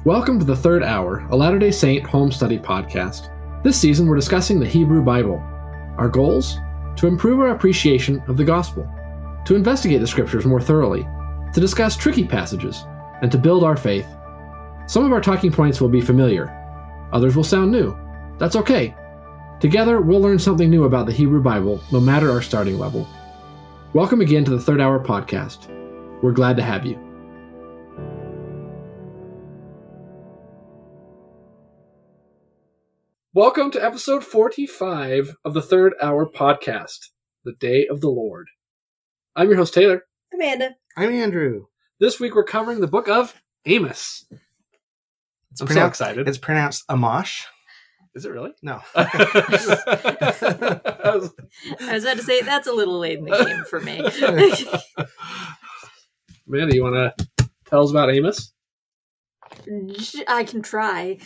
Welcome to the Third Hour, a Latter-day Saint home study podcast. This season we're discussing the Hebrew Bible. Our goals? To improve our appreciation of the gospel, to investigate the scriptures more thoroughly, to discuss tricky passages, and to build our faith. Some of our talking points will be familiar. Others will sound new. That's okay. Together, we'll learn something new about the Hebrew Bible, no matter our starting level. Welcome again to the Third Hour podcast. We're glad to have you. Welcome to episode 45 of the Third Hour podcast, the Day of the Lord. I'm your host, Taylor. Amanda. I'm Andrew. This week we're covering the book of Amos. I'm so excited. It's pronounced Amash. Is it really? No. I was about to say, that's a little late in the game for me. Amanda, you want to tell us about Amos? I can try.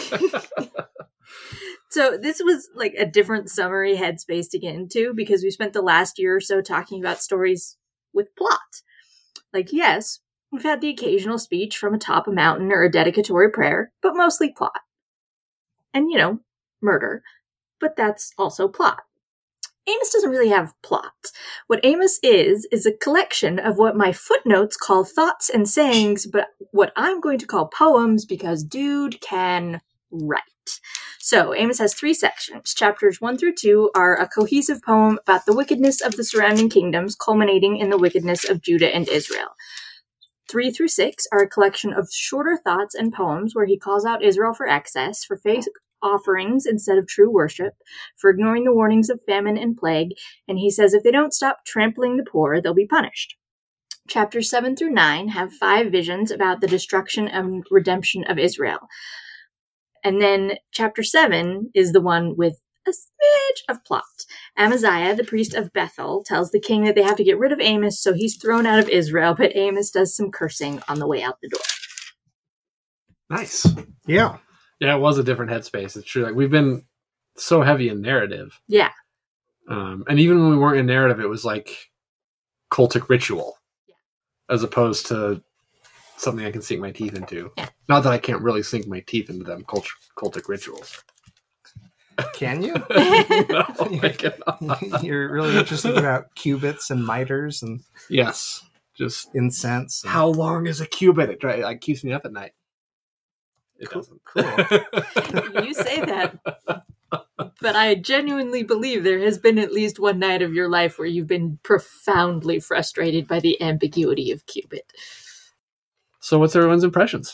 So this was like a different summary headspace to get into because we spent the last year or so talking about stories with plot. Like, yes, we've had the occasional speech from atop a mountain or a dedicatory prayer, but mostly plot. And, murder. But that's also plot. Amos doesn't really have plot. What Amos is a collection of what my footnotes call thoughts and sayings, but what I'm going to call poems because dude can write. So, Amos has 3 sections. Chapters 1 through 2 are a cohesive poem about the wickedness of the surrounding kingdoms, culminating in the wickedness of Judah and Israel. 3 through 6 are a collection of shorter thoughts and poems where he calls out Israel for excess, for fake offerings instead of true worship, for ignoring the warnings of famine and plague, and he says if they don't stop trampling the poor, they'll be punished. Chapters 7 through 9 have 5 visions about the destruction and redemption of Israel. And then chapter 7 is the one with a smidge of plot. Amaziah, the priest of Bethel, tells the king that they have to get rid of Amos, so he's thrown out of Israel, but Amos does some cursing on the way out the door. Nice. Yeah. Yeah, it was a different headspace. It's true. Like, we've been so heavy in narrative. Yeah. And even when we weren't in narrative, it was like cultic ritual. Yeah. As opposed to something I can sink my teeth into. Yeah. Not that I can't really sink my teeth into them cultic rituals. Can you? No, I cannot. You're really interested about cubits and miters and yes, just incense. How long is a cubit? It keeps me up at night. It doesn't. Cool. You say that, but I genuinely believe there has been at least one night of your life where you've been profoundly frustrated by the ambiguity of cubit. So what's everyone's impressions?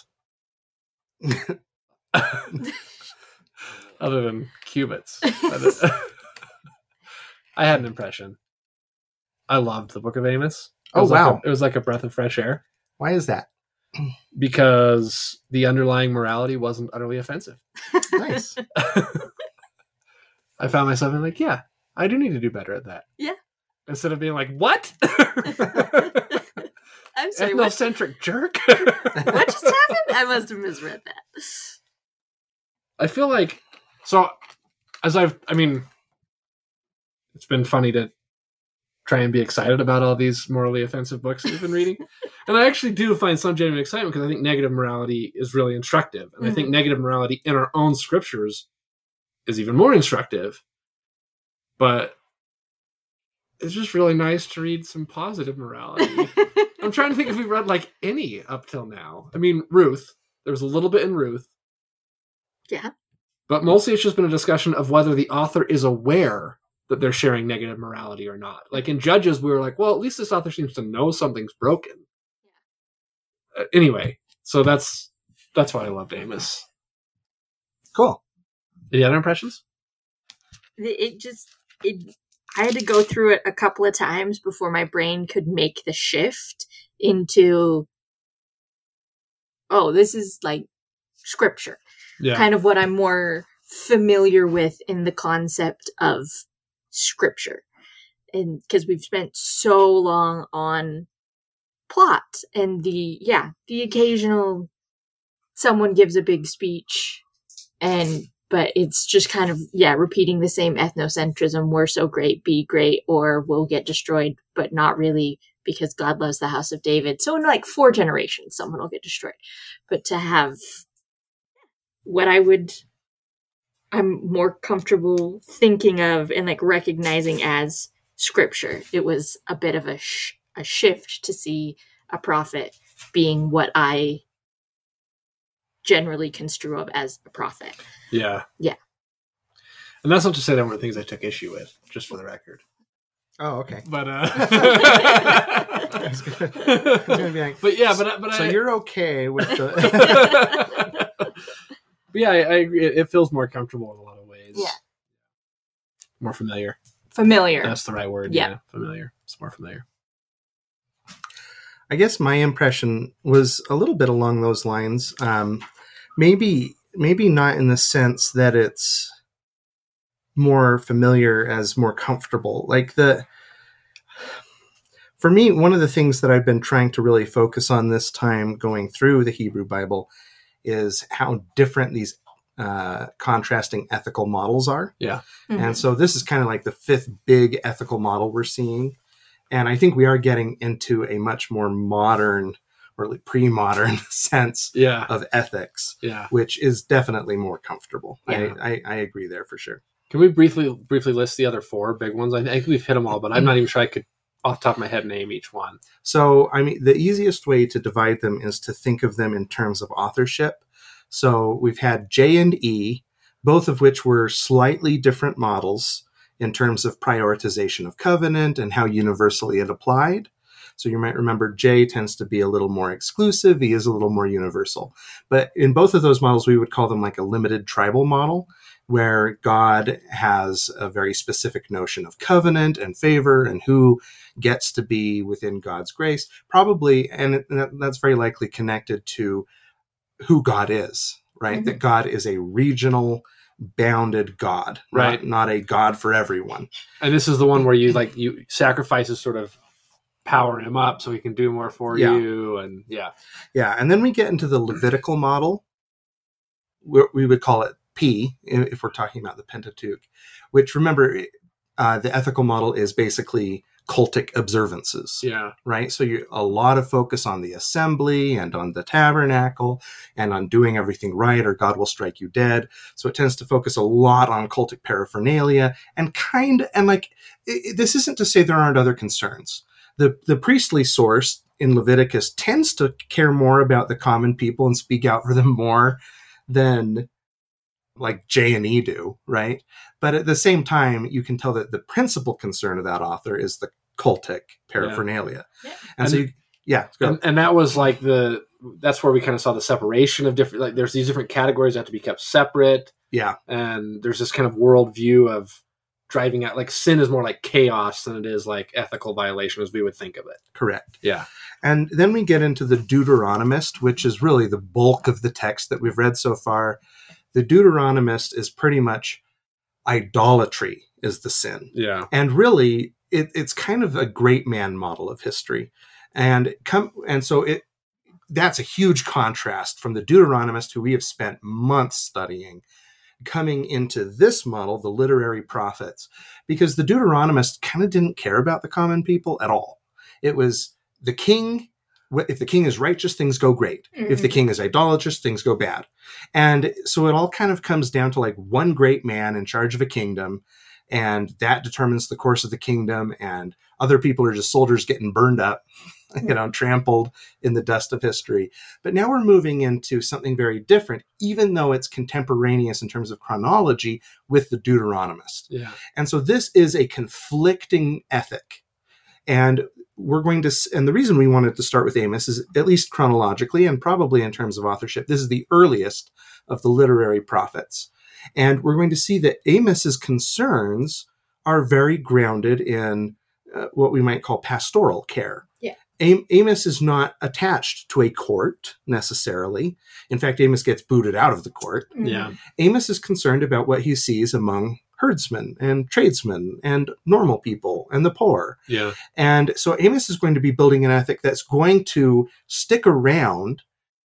Other than cubits. I had an impression. I loved the Book of Amos. Wow. It was like a breath of fresh air. Why is that? Because the underlying morality wasn't utterly offensive. Nice. I found myself being like, yeah, I do need to do better at that. Yeah. Instead of being like, what? I'm sorry, ethnocentric jerk. What just happened? I must have misread that. I feel like, so, it's been funny to try and be excited about all these morally offensive books we've been reading. And I actually do find some genuine excitement because I think negative morality is really instructive. And I think negative morality in our own scriptures is even more instructive. But it's just really nice to read some positive morality. I'm trying to think if we've read like any up till now. I mean, Ruth. There was a little bit in Ruth. Yeah. But mostly it's just been a discussion of whether the author is aware that they're sharing negative morality or not. Like in Judges, we were like, well, at least this author seems to know something's broken. Yeah. Anyway, so that's why I loved Amos. Cool. Any other impressions? I had to go through it a couple of times before my brain could make the shift into, oh, this is like scripture. Yeah. Kind of what I'm more familiar with in the concept of scripture. And because we've spent so long on plot and the occasional someone gives a big speech but it's just kind of, repeating the same ethnocentrism. We're so great, be great, or we'll get destroyed, but not really because God loves the house of David. So in like 4 generations, someone will get destroyed. But to have what I'm more comfortable thinking of and like recognizing as scripture. It was a bit of a shift to see a prophet being what I generally construe of as a prophet. Yeah. Yeah. And that's not to say there weren't things I took issue with, just for the record. Oh, okay. But I was gonna be like, but yeah, but so you're okay with the? But yeah, I agree. It feels more comfortable in a lot of ways. Yeah. More familiar. Familiar. That's the right word. Yeah. Yeah. Familiar. It's more familiar. I guess my impression was a little bit along those lines. Maybe not in the sense that it's more familiar as more comfortable. Like for me, one of the things that I've been trying to really focus on this time going through the Hebrew Bible is how different these contrasting ethical models are. Yeah. Mm-hmm. And so this is kind of like the fifth big ethical model we're seeing. And I think we are getting into a much more modern or like pre-modern sense of ethics, which is definitely more comfortable. Yeah. I agree there for sure. Can we briefly list the other four big ones? I think we've hit them all, but I'm not even sure I could, off the top of my head, name each one. So, I mean, the easiest way to divide them is to think of them in terms of authorship. So we've had J and E, both of which were slightly different models in terms of prioritization of covenant and how universally it applied. So you might remember J tends to be a little more exclusive. E is a little more universal. But in both of those models, we would call them like a limited tribal model, where God has a very specific notion of covenant and favor and who gets to be within God's grace. Probably, and that's very likely connected to who God is, right? Mm-hmm. That God is a regional, bounded God, right? Not a God for everyone. And this is the one where you sacrifices sort of power him up so he can do more for you. And yeah. And then we get into the Levitical model. We would call it P if we're talking about the Pentateuch, which, remember, the ethical model is basically cultic observances. Yeah. Right. So a lot of focus on the assembly and on the tabernacle and on doing everything right or God will strike you dead. So it tends to focus a lot on cultic paraphernalia and this isn't to say there aren't other concerns. The priestly source in Leviticus tends to care more about the common people and speak out for them more than like J and E do, right? But at the same time, you can tell that the principal concern of that author is the cultic paraphernalia. Yeah. And that was like that's where we kind of saw the separation of different, like there's these different categories that have to be kept separate. Yeah. And there's this kind of worldview of driving out, like sin is more like chaos than it is like ethical violation as we would think of it. Correct. Yeah. And then we get into the Deuteronomist, which is really the bulk of the text that we've read so far. The Deuteronomist is pretty much idolatry is the sin. Yeah. And really, it's kind of a great man model of history. And so that's a huge contrast from the Deuteronomist, who we have spent months studying, coming into this model, the literary prophets, because the Deuteronomist kind of didn't care about the common people at all. It was the king. If the king is righteous, things go great. Mm-hmm. If the king is idolatrous, things go bad. And so it all kind of comes down to like one great man in charge of a kingdom, and that determines the course of the kingdom, and other people are just soldiers getting burned up, trampled in the dust of history. But now we're moving into something very different, even though it's contemporaneous in terms of chronology with the Deuteronomist. Yeah. And so this is a conflicting ethic. And the reason we wanted to start with Amos is, at least chronologically and probably in terms of authorship, this is the earliest of the literary prophets. And we're going to see that Amos's concerns are very grounded in what we might call pastoral care. Yeah. Amos is not attached to a court necessarily. In fact, Amos gets booted out of the court. Mm-hmm. Yeah. Amos is concerned about what he sees among herdsmen and tradesmen and normal people and the poor. Yeah. And so Amos is going to be building an ethic that's going to stick around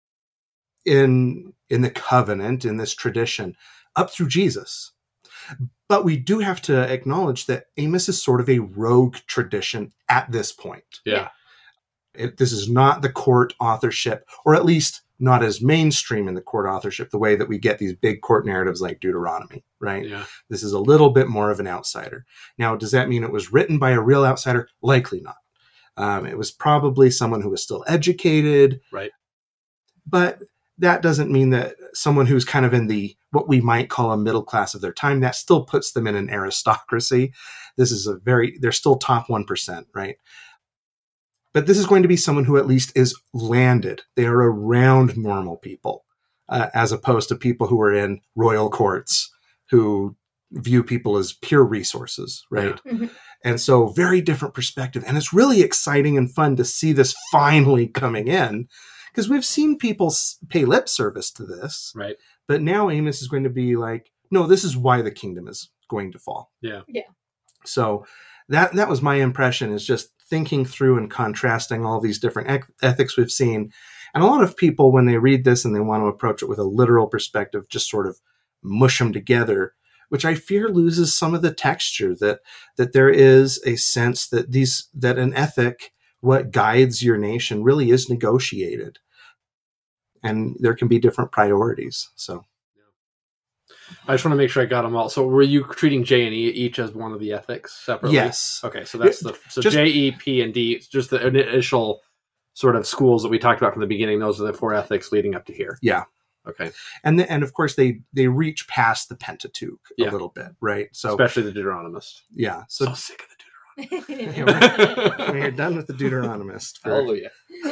in the covenant, in this tradition, up through Jesus. But we do have to acknowledge that Amos is sort of a rogue tradition at this point. Yeah. This is not the court authorship, or at least not as mainstream in the court authorship, the way that we get these big court narratives like Deuteronomy, right? Yeah. This is a little bit more of an outsider. Now, does that mean it was written by a real outsider? Likely not. It was probably someone who was still educated. Right. But that doesn't mean that someone who's kind of in the, what we might call a middle class of their time, that still puts them in an aristocracy. This is they're still top 1%, right? But this is going to be someone who at least is landed. They are around normal people, as opposed to people who are in royal courts who view people as pure resources, right? Yeah. Mm-hmm. And so very different perspective. And it's really exciting and fun to see this finally coming in, because we've seen people pay lip service to this. Right. But now Amos is going to be like, no, this is why the kingdom is going to fall. Yeah. Yeah. So that was my impression, is just thinking through and contrasting all these different ethics we've seen. And a lot of people, when they read this and they want to approach it with a literal perspective, just sort of mush them together, which I fear loses some of the texture, that there is a sense that an ethic, what guides your nation, really is negotiated. And there can be different priorities. So I just want to make sure I got them all. So were you treating J and E each as one of the ethics separately? Yes. Okay, so that's J, E, P, and D, just the initial sort of schools that we talked about from the beginning. Those are the 4 ethics leading up to here. Yeah. Okay. And of course they reach past the Pentateuch a little bit, right? So especially the Deuteronomist. Yeah. So sick of the Deuteronomist. We're done with the Deuteronomist. Hallelujah.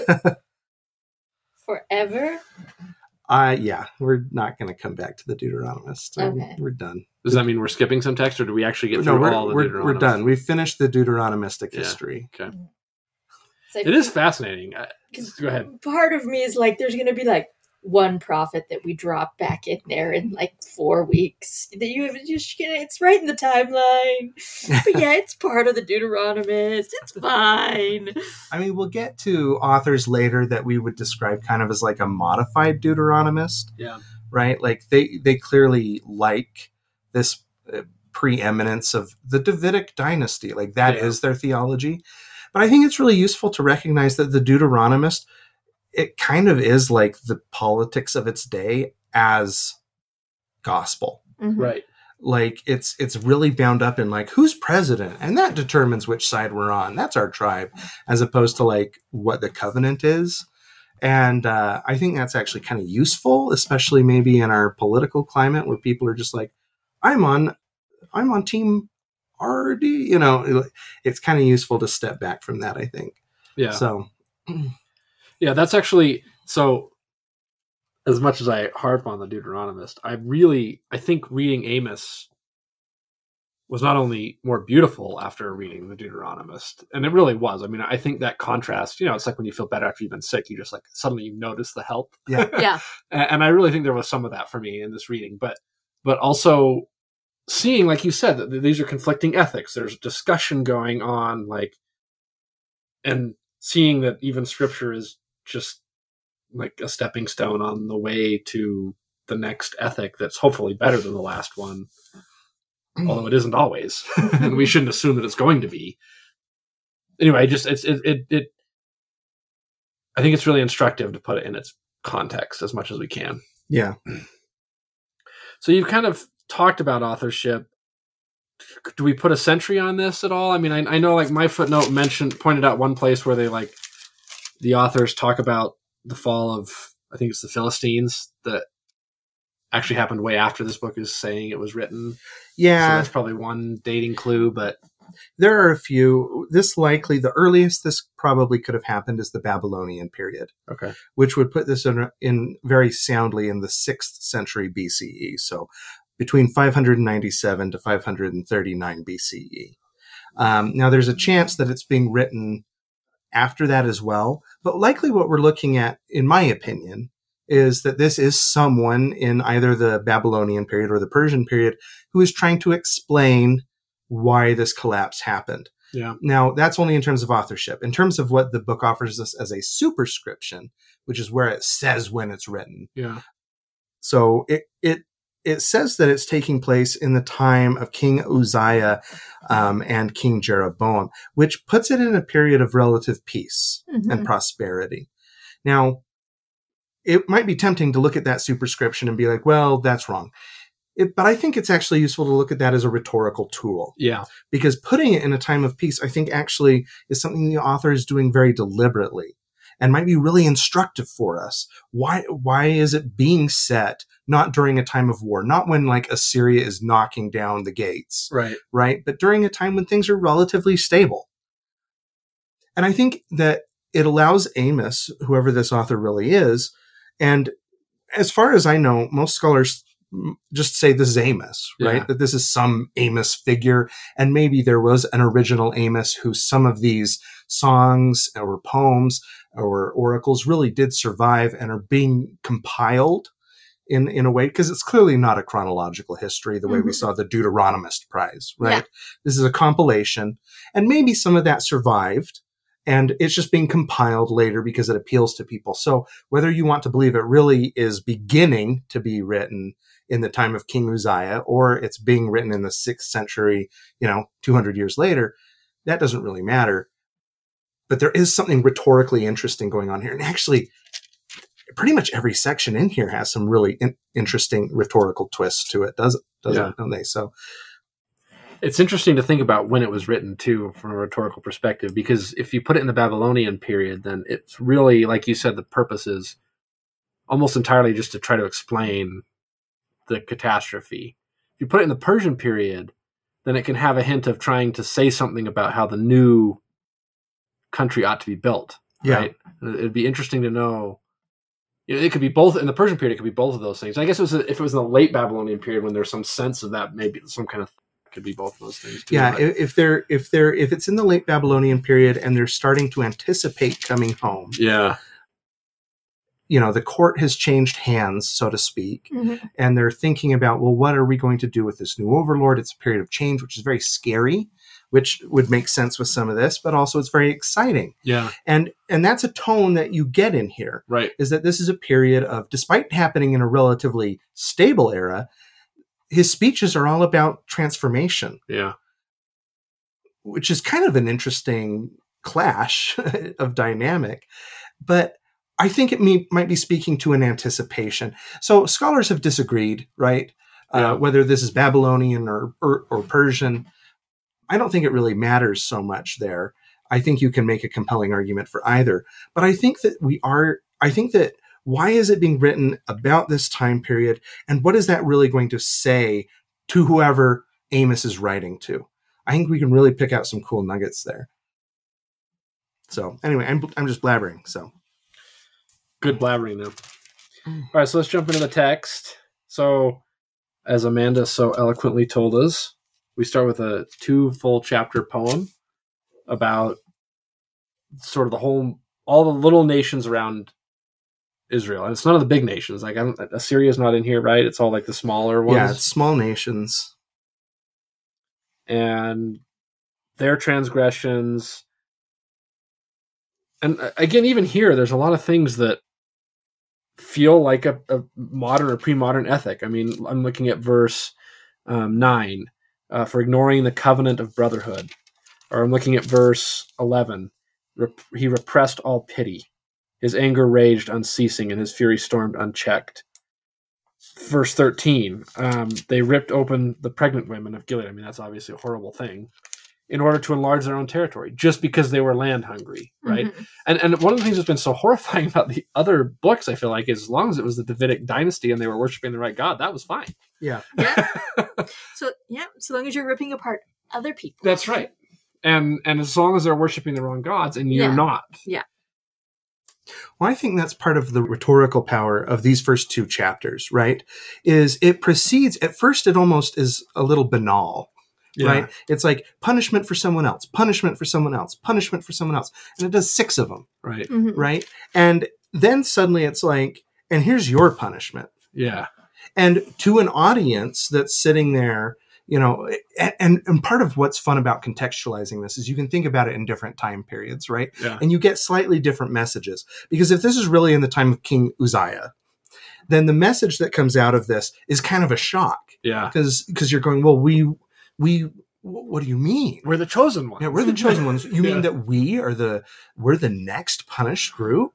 Forever? Yeah, we're not going to come back to the Deuteronomist. Okay. We're done. Does that mean we're skipping some text, or do we actually get through all the Deuteronomists? We're done. We've finished the Deuteronomistic history. Okay. So it is fascinating. Go ahead. Part of me is like, there's going to be like one prophet that we drop back in there in like 4 weeks. That it's right in the timeline. But yeah, it's part of the Deuteronomist. It's fine. I mean, we'll get to authors later that we would describe kind of as like a modified Deuteronomist. Yeah. Right? Like they clearly like this preeminence of the Davidic dynasty. Like that is their theology. But I think it's really useful to recognize that the Deuteronomist, it kind of is like the politics of its day as gospel. Mm-hmm. Right. Like it's really bound up in like who's president, and that determines which side we're on. That's our tribe, as opposed to like what the covenant is. And I think that's actually kind of useful, especially maybe in our political climate where people are just like, I'm on team RD, it's kind of useful to step back from that, I think. Yeah. So yeah, that's actually, so as much as I harp on the Deuteronomist, I think reading Amos was not only more beautiful after reading the Deuteronomist, and it really was. I mean, I think that contrast, it's like when you feel better after you've been sick, you just like suddenly you notice the help. Yeah. Yeah. And I really think there was some of that for me in this reading, but also seeing, like you said, that these are conflicting ethics. There's discussion going on, and seeing that even scripture is just like a stepping stone on the way to the next ethic that's hopefully better than the last one, although it isn't always, and we shouldn't assume that it's going to be. Anyway, I think it's really instructive to put it in its context as much as we can. Yeah. So you've kind of talked about authorship. Do we put a century on this at all? I mean, I know like my footnote pointed out one place where they like the authors talk about the fall of, I think it's the Philistines, that actually happened way after this book is saying it was written. Yeah. So that's probably one dating clue, but there are a few. The earliest this probably could have happened is the Babylonian period. Okay. Which would put this in very soundly in the 6th century BCE. So between 597 to 539 BCE. Now there's a chance that it's being written after that as well, but likely what we're looking at, in my opinion, is that this is someone in either the Babylonian period or the Persian period who is trying to explain why this collapse happened. Yeah. Now, that's only in terms of authorship. In terms of what the book offers us as a superscription, which is where it says when it's written. Yeah. So it says that it's taking place in the time of King Uzziah and King Jeroboam, which puts it in a period of relative peace and prosperity. Now, it might be tempting to look at that superscription and be like, well, that's wrong. But I think it's actually useful to look at that as a rhetorical tool. Yeah. Because putting it in a time of peace, I think actually is something the author is doing very deliberately and might be really instructive for us. Why is it being set not during a time of war, not when like Assyria is knocking down the gates, right? But during a time when things are relatively stable. And I think that it allows Amos, whoever this author really is, and as far as I know, most scholars just say this is Amos, right? Yeah. That this is some Amos figure. And maybe there was an original Amos who some of these songs or poems or oracles really did survive and are being compiled in a way, because it's clearly not a chronological history the way we saw the Deuteronomist Prize, right? Yeah. This is a compilation, and maybe some of that survived. And it's just being compiled later because it appeals to people. So whether you want to believe it really is beginning to be written in the time of King Uzziah, or it's being written in the 6th century, 200 years later, that doesn't really matter. But there is something rhetorically interesting going on here. And actually, pretty much every section in here has some really interesting rhetorical twists to it, don't they? So it's interesting to think about when it was written, too, from a rhetorical perspective, because if you put it in the Babylonian period, then it's really, like you said, the purpose is almost entirely just to try to explain the catastrophe. If you put it in the Persian period, then it can have a hint of trying to say something about how the new country ought to be built. Right? It'd be interesting to know. It could be both in the Persian period. It could be both of those things. I guess if it was in the late Babylonian period when there's some sense of that, maybe some kind of could be both of those things too. Yeah, if it's in the late Babylonian period and they're starting to anticipate coming home. Yeah. The court has changed hands, so to speak, and they're thinking about, well, what are we going to do with this new overlord? It's a period of change, which is very scary, which would make sense with some of this, but also it's very exciting. Yeah. And that's a tone that you get in here. Right. Is that this is a period of, despite happening in a relatively stable era, his speeches are all about transformation. Yeah. Which is kind of an interesting clash of dynamic. But I think it might be speaking to an anticipation. So scholars have disagreed, right? Yeah. Whether this is Babylonian or Persian. I don't think it really matters so much there. I think you can make a compelling argument for either. But I think that why is it being written about this time period? And what is that really going to say to whoever Amos is writing to? I think we can really pick out some cool nuggets there. So anyway, I'm just blabbering. So good blabbering now. All right, so let's jump into the text. So as Amanda so eloquently told us, we start with a 2 full chapter poem about sort of all the little nations around Israel. And it's none of the big nations. Like Assyria's not in here, right? It's all like the smaller ones. Yeah, it's small nations. And their transgressions. And again, even here, there's a lot of things that feel like a modern or pre-modern ethic. I mean, I'm looking at verse 9, for ignoring the covenant of brotherhood. Or I'm looking at verse 11. He repressed all pity. His anger raged unceasing, and his fury stormed unchecked. Verse 13, they ripped open the pregnant women of Gilead. I mean, that's obviously a horrible thing. In order to enlarge their own territory, just because they were land hungry, right? Mm-hmm. And one of the things that's been so horrifying about the other books, I feel like, is as long as it was the Davidic dynasty and they were worshiping the right God, that was fine. Yeah. So long as you're ripping apart other people. That's right. And as long as they're worshiping the wrong gods and you're not. Yeah. Well, I think that's part of the rhetorical power of these first 2 chapters, right? Is it proceeds, at first it almost is a little banal. Yeah. Right? It's like punishment for someone else, punishment for someone else, punishment for someone else. And it does 6 of them. Right. Mm-hmm. Right. And then suddenly it's like, and here's your punishment. Yeah. And to an audience that's sitting there, and part of what's fun about contextualizing this is you can think about it in different time periods, right? Yeah. And you get slightly different messages. Because if this is really in the time of King Uzziah, then the message that comes out of this is kind of a shock. Yeah. Because you're going, well, what do you mean? We're the chosen ones. Yeah, we're the chosen ones. You mean that we're the next punished group?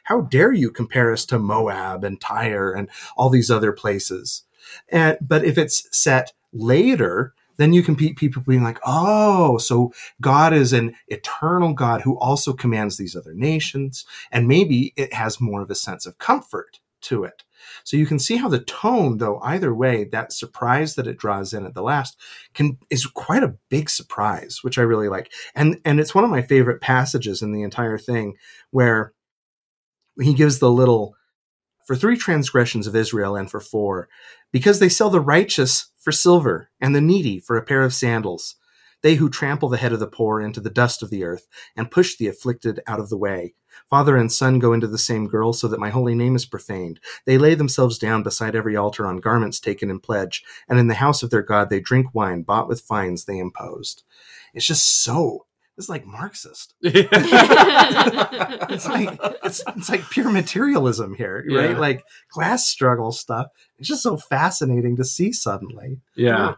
how dare you compare us to Moab and Tyre and all these other places? But if it's set later, then you can people being like, oh, so God is an eternal God who also commands these other nations. And maybe it has more of a sense of comfort to it. So you can see how the tone, though, either way, that surprise that it draws in at the last is quite a big surprise, which I really like. And it's one of my favorite passages in the entire thing, where he gives the little, for 3 transgressions of Israel and for 4, because they sell the righteous for silver and the needy for a pair of sandals, they who trample the head of the poor into the dust of the earth and push the afflicted out of the way. Father and son go into the same girl so that my holy name is profaned. They lay themselves down beside every altar on garments taken in pledge, and in the house of their God they drink wine bought with fines they imposed. It's just so... It's like Marxist. It's like pure materialism here, right? Yeah. Like class struggle stuff. It's just so fascinating to see suddenly. Yeah.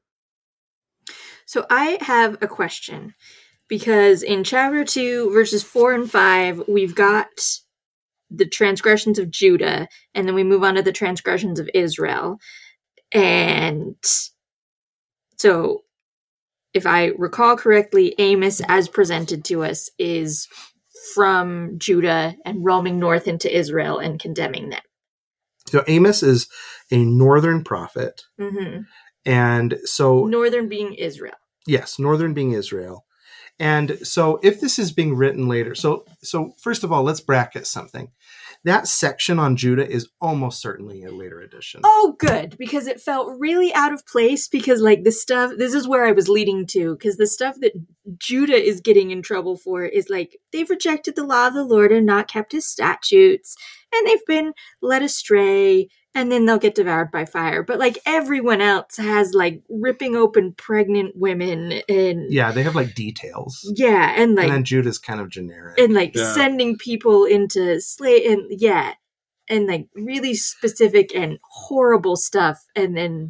So I have a question, because in chapter 2, verses 4 and 5, we've got the transgressions of Judah, and then we move on to the transgressions of Israel. And so, if I recall correctly, Amos, as presented to us, is from Judah and roaming north into Israel and condemning them. So Amos is a northern prophet. Mm-hmm. And so... Northern being Israel. Yes, northern being Israel. And so if this is being written later, so first of all, let's bracket something. That section on Judah is almost certainly a later edition. Oh, good, because it felt really out of place, because like the stuff, this is where I was leading to, because the stuff that Judah is getting in trouble for is like, they've rejected the law of the Lord and not kept his statutes, and they've been led astray, and then they'll get devoured by fire. But like everyone else has like ripping open pregnant women, and yeah, they have like details. Yeah, and like, and then Judah's kind of generic, and like sending people into and like really specific and horrible stuff, and then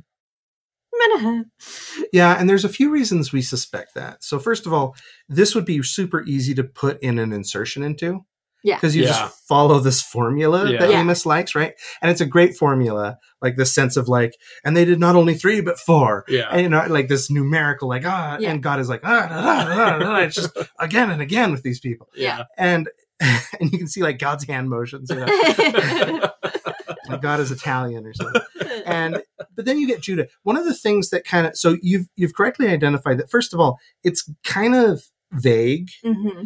yeah, and there's a few reasons we suspect that. So first of all, this would be super easy to put in an insertion into. Yeah. Because you just follow this formula that Amos likes, right? And it's a great formula, like this sense of like, and they did not only 3, but 4. Yeah. And, you know, like this numerical, like, and God is like, it's just again and again with these people. Yeah. And you can see like God's hand motions, you know? Like God is Italian or something. But then you get Judah. One of the things that kind of, so you've correctly identified that, first of all, it's kind of vague. Mm-hmm.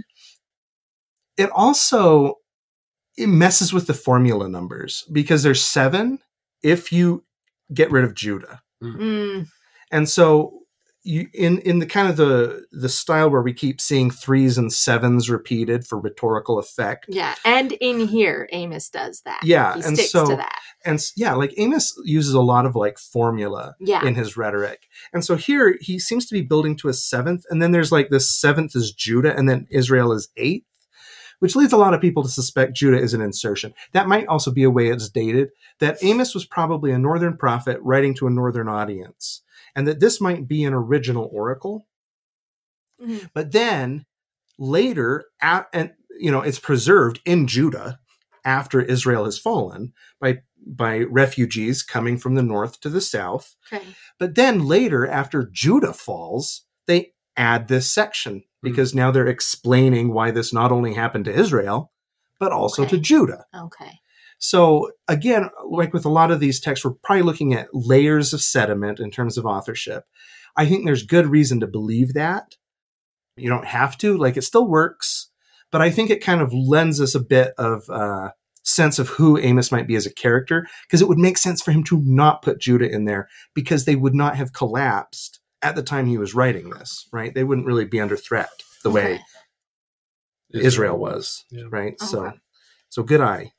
It messes with the formula numbers, because there's 7 if you get rid of Judah. Mm. And so you in the kind of the style where we keep seeing 3s and 7s repeated for rhetorical effect. Yeah, and in here Amos does that. Yeah, he and sticks so to that. And yeah, like Amos uses a lot of like formula in his rhetoric. And so here he seems to be building to a 7th, and then there's like this 7th is Judah, and then Israel is 8th. Which leads a lot of people to suspect Judah is an insertion. That might also be a way it's dated, that Amos was probably a northern prophet writing to a northern audience, and that this might be an original oracle. Mm-hmm. But then later, it's preserved in Judah after Israel has fallen by refugees coming from the north to the south. Okay. But then later, after Judah falls, they add this section, because now they're explaining why this not only happened to Israel, but also to Judah. Okay. So again, like with a lot of these texts, we're probably looking at layers of sediment in terms of authorship. I think there's good reason to believe that. You don't have to, like it still works, but I think it kind of lends us a bit of sense of who Amos might be as a character, because it would make sense for him to not put Judah in there, because they would not have collapsed at the time he was writing this, right? They wouldn't really be under threat the way Israel was, right? Okay. So good eye.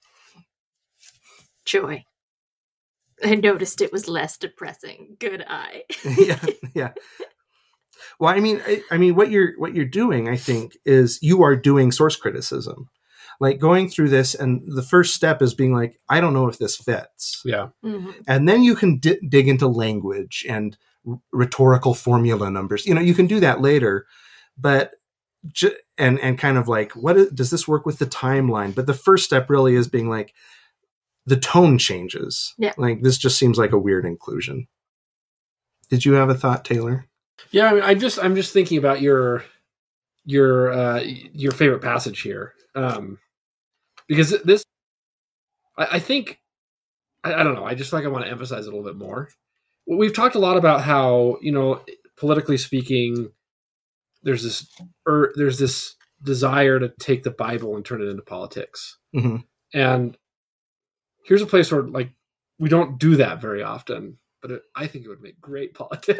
Joy. I noticed it was less depressing. Good eye. Yeah. Well, I mean, what you're doing, I think, is you are doing source criticism, like going through this, and the first step is being like, I don't know if this fits. Yeah. Mm-hmm. And then you can dig into language and rhetorical formula numbers. You know, you can do that later, but and kind of like, does this work with the timeline? But the first step really is being like, the tone changes. Yeah. Like, this just seems like a weird inclusion. Did you have a thought, Taylor? Yeah, I mean, I'm just thinking about your favorite passage here, because this, I think, I don't know. I just feel like I want to emphasize it a little bit more. We've talked a lot about how, politically speaking, there's this desire to take the Bible and turn it into politics, Mm-hmm. and here's a place where like we don't do that very often. But I think it would make great politics.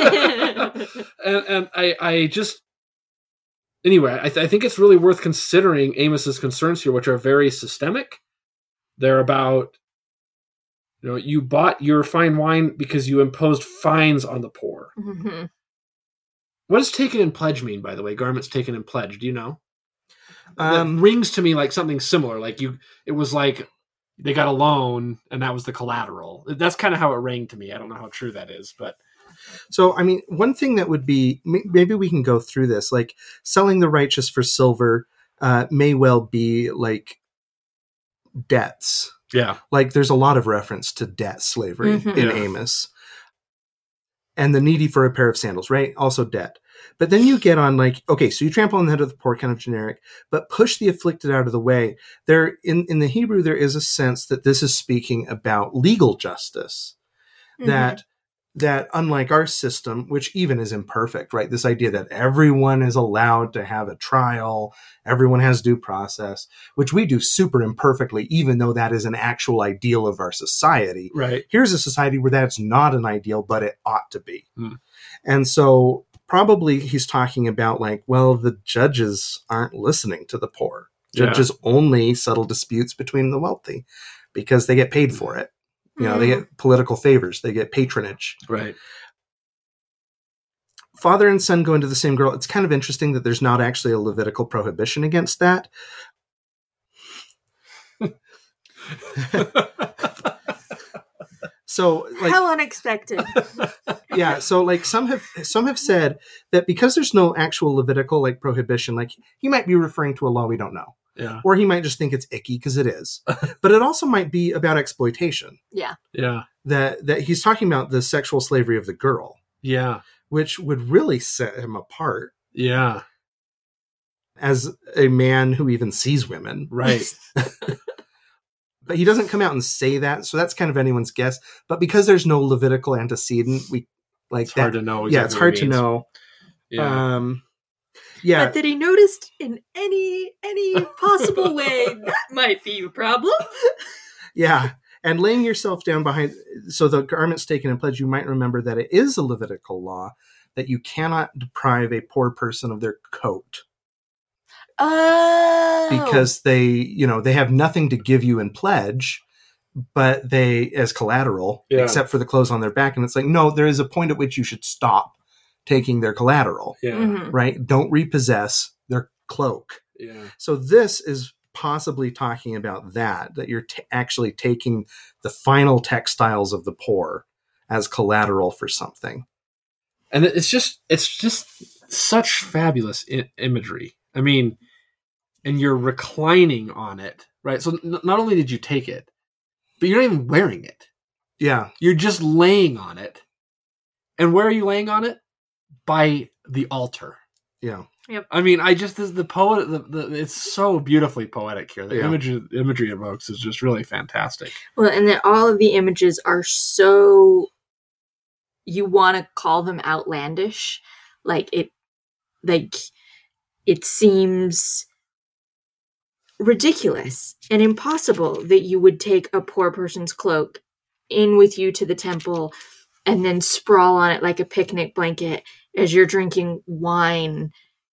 and I just, anyway, I think it's really worth considering Amos's concerns here, which are very systemic. They're about, you bought your fine wine because you imposed fines on the poor. Mm-hmm. What does taken in pledge mean, by the way? Garments taken in pledge. Do you know? That Um, rings to me like something similar. Like it was like, they got a loan and that was the collateral. That's kind of how it rang to me. I don't know how true that is, but. So, I mean, one thing that would be, maybe we can go through this, like selling the righteous for silver may well be like debts. Yeah. Like there's a lot of reference to debt slavery Mhm. in Yeah. Amos. And the needy for a pair of sandals, right? Also debt. But then you get on like, okay, so you trample on the head of the poor, kind of generic, but push the afflicted out of the way. There, in the Hebrew, there is a sense that this is speaking about legal justice. That unlike our system, which even is imperfect, right? This idea that everyone is allowed to have a trial, everyone has due process, which we do super imperfectly, even though that is an actual ideal of our society. Right. Here's a society where that's not an ideal, but it ought to be. Hmm. And so probably he's talking about like, well, the judges aren't listening to the poor. Judges only settle disputes between the wealthy because they get paid for it. They get political favors. They get patronage. Right. Father and son go into the same girl. It's kind of interesting that there's not actually a Levitical prohibition against that. So, like, How unexpected. yeah. So, like, some have said that because there's no actual Levitical like prohibition, like he might be referring to a law we don't know. Yeah. Or he might just think it's icky because it is. But it also might be about exploitation. Yeah. Yeah. That he's talking about the sexual slavery of the girl, Yeah. which would really set him apart Yeah. as a man who even sees women. Right. But he doesn't come out and say that, so that's kind of anyone's guess. But because there's no Levitical antecedent, we like It's that, hard to know. yeah, it's hard to means. know. Yeah. Yeah. But that he noticed in any possible way, that might be a problem. Yeah. And laying yourself down behind, so the garments taken in pledge, you might remember that it is a Levitical law that you cannot deprive a poor person of their coat. Oh. Because they have nothing to give you in pledge, but they, as collateral, Yeah. except for the clothes on their back. And it's like, no, there is a point at which you should stop taking their collateral, Yeah. Mhm. right? Don't repossess their cloak. Yeah. So this is possibly talking about that you're actually taking the final textiles of the poor as collateral for something. And it's just such fabulous imagery. I mean, and you're reclining on it, right? So not only did you take it, but you're not even wearing it. Yeah. You're just laying on it. And where are you laying on it? By the altar. Yeah. I mean, the poet, it's so beautifully poetic here. The Yeah. imagery evokes is just really fantastic. Well, and then all of the images are so, you want to call them outlandish. It seems ridiculous and impossible that you would take a poor person's cloak in with you to the temple and then sprawl on it like a picnic blanket as you're drinking wine.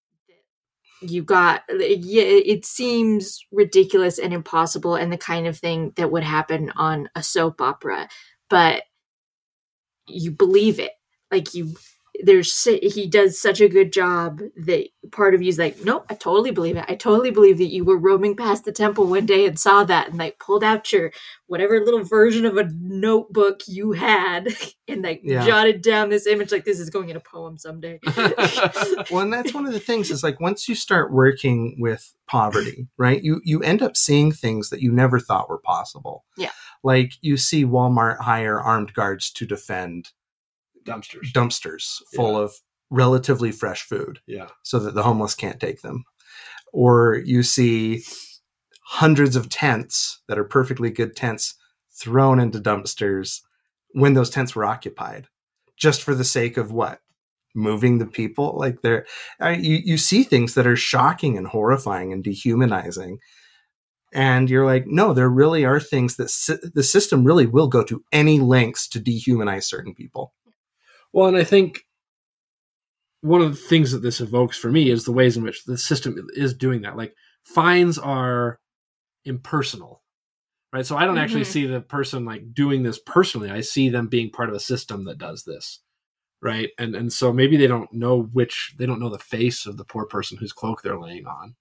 It seems ridiculous and impossible and the kind of thing that would happen on a soap opera, but you believe it. he does such a good job that part of you is like, nope, I totally believe it. I totally believe that you were roaming past the temple one day and saw that and like pulled out your whatever little version of a notebook you had and like jotted down this image like this is going in a poem someday. Well, and that's one of the things is like once you start working with poverty, right, you end up seeing things that you never thought were possible. Yeah. Like you see Walmart hire armed guards to defend dumpsters full of relatively fresh food so that the homeless can't take them. Or you see hundreds of tents that are perfectly good tents thrown into dumpsters when those tents were occupied just for the sake of what? Moving the people. Like you see things that are shocking and horrifying and dehumanizing. And you're like, no, there really are things that the system really will go to any lengths to dehumanize certain people. Well, and I think one of the things that this evokes for me is the ways in which the system is doing that. Like fines are impersonal, right? So I don't actually see the person like doing this personally. I see them being part of a system that does this, right? And so maybe they don't know the face of the poor person whose cloak they're laying on.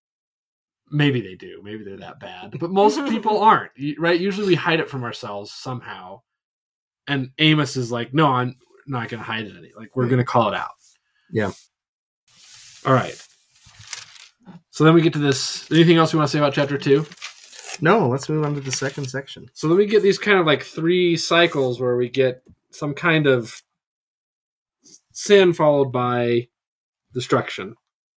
Maybe they do. Maybe they're that bad. But most people aren't, right? Usually we hide it from ourselves somehow. And Amos is like, no, I'm not going to hide it any. Like, we're going to call it out. Yeah. All right. So then we get to this. Anything else we want to say about chapter 2? No, let's move on to the second section. So then we get these kind of like 3 cycles where we get some kind of sin followed by destruction.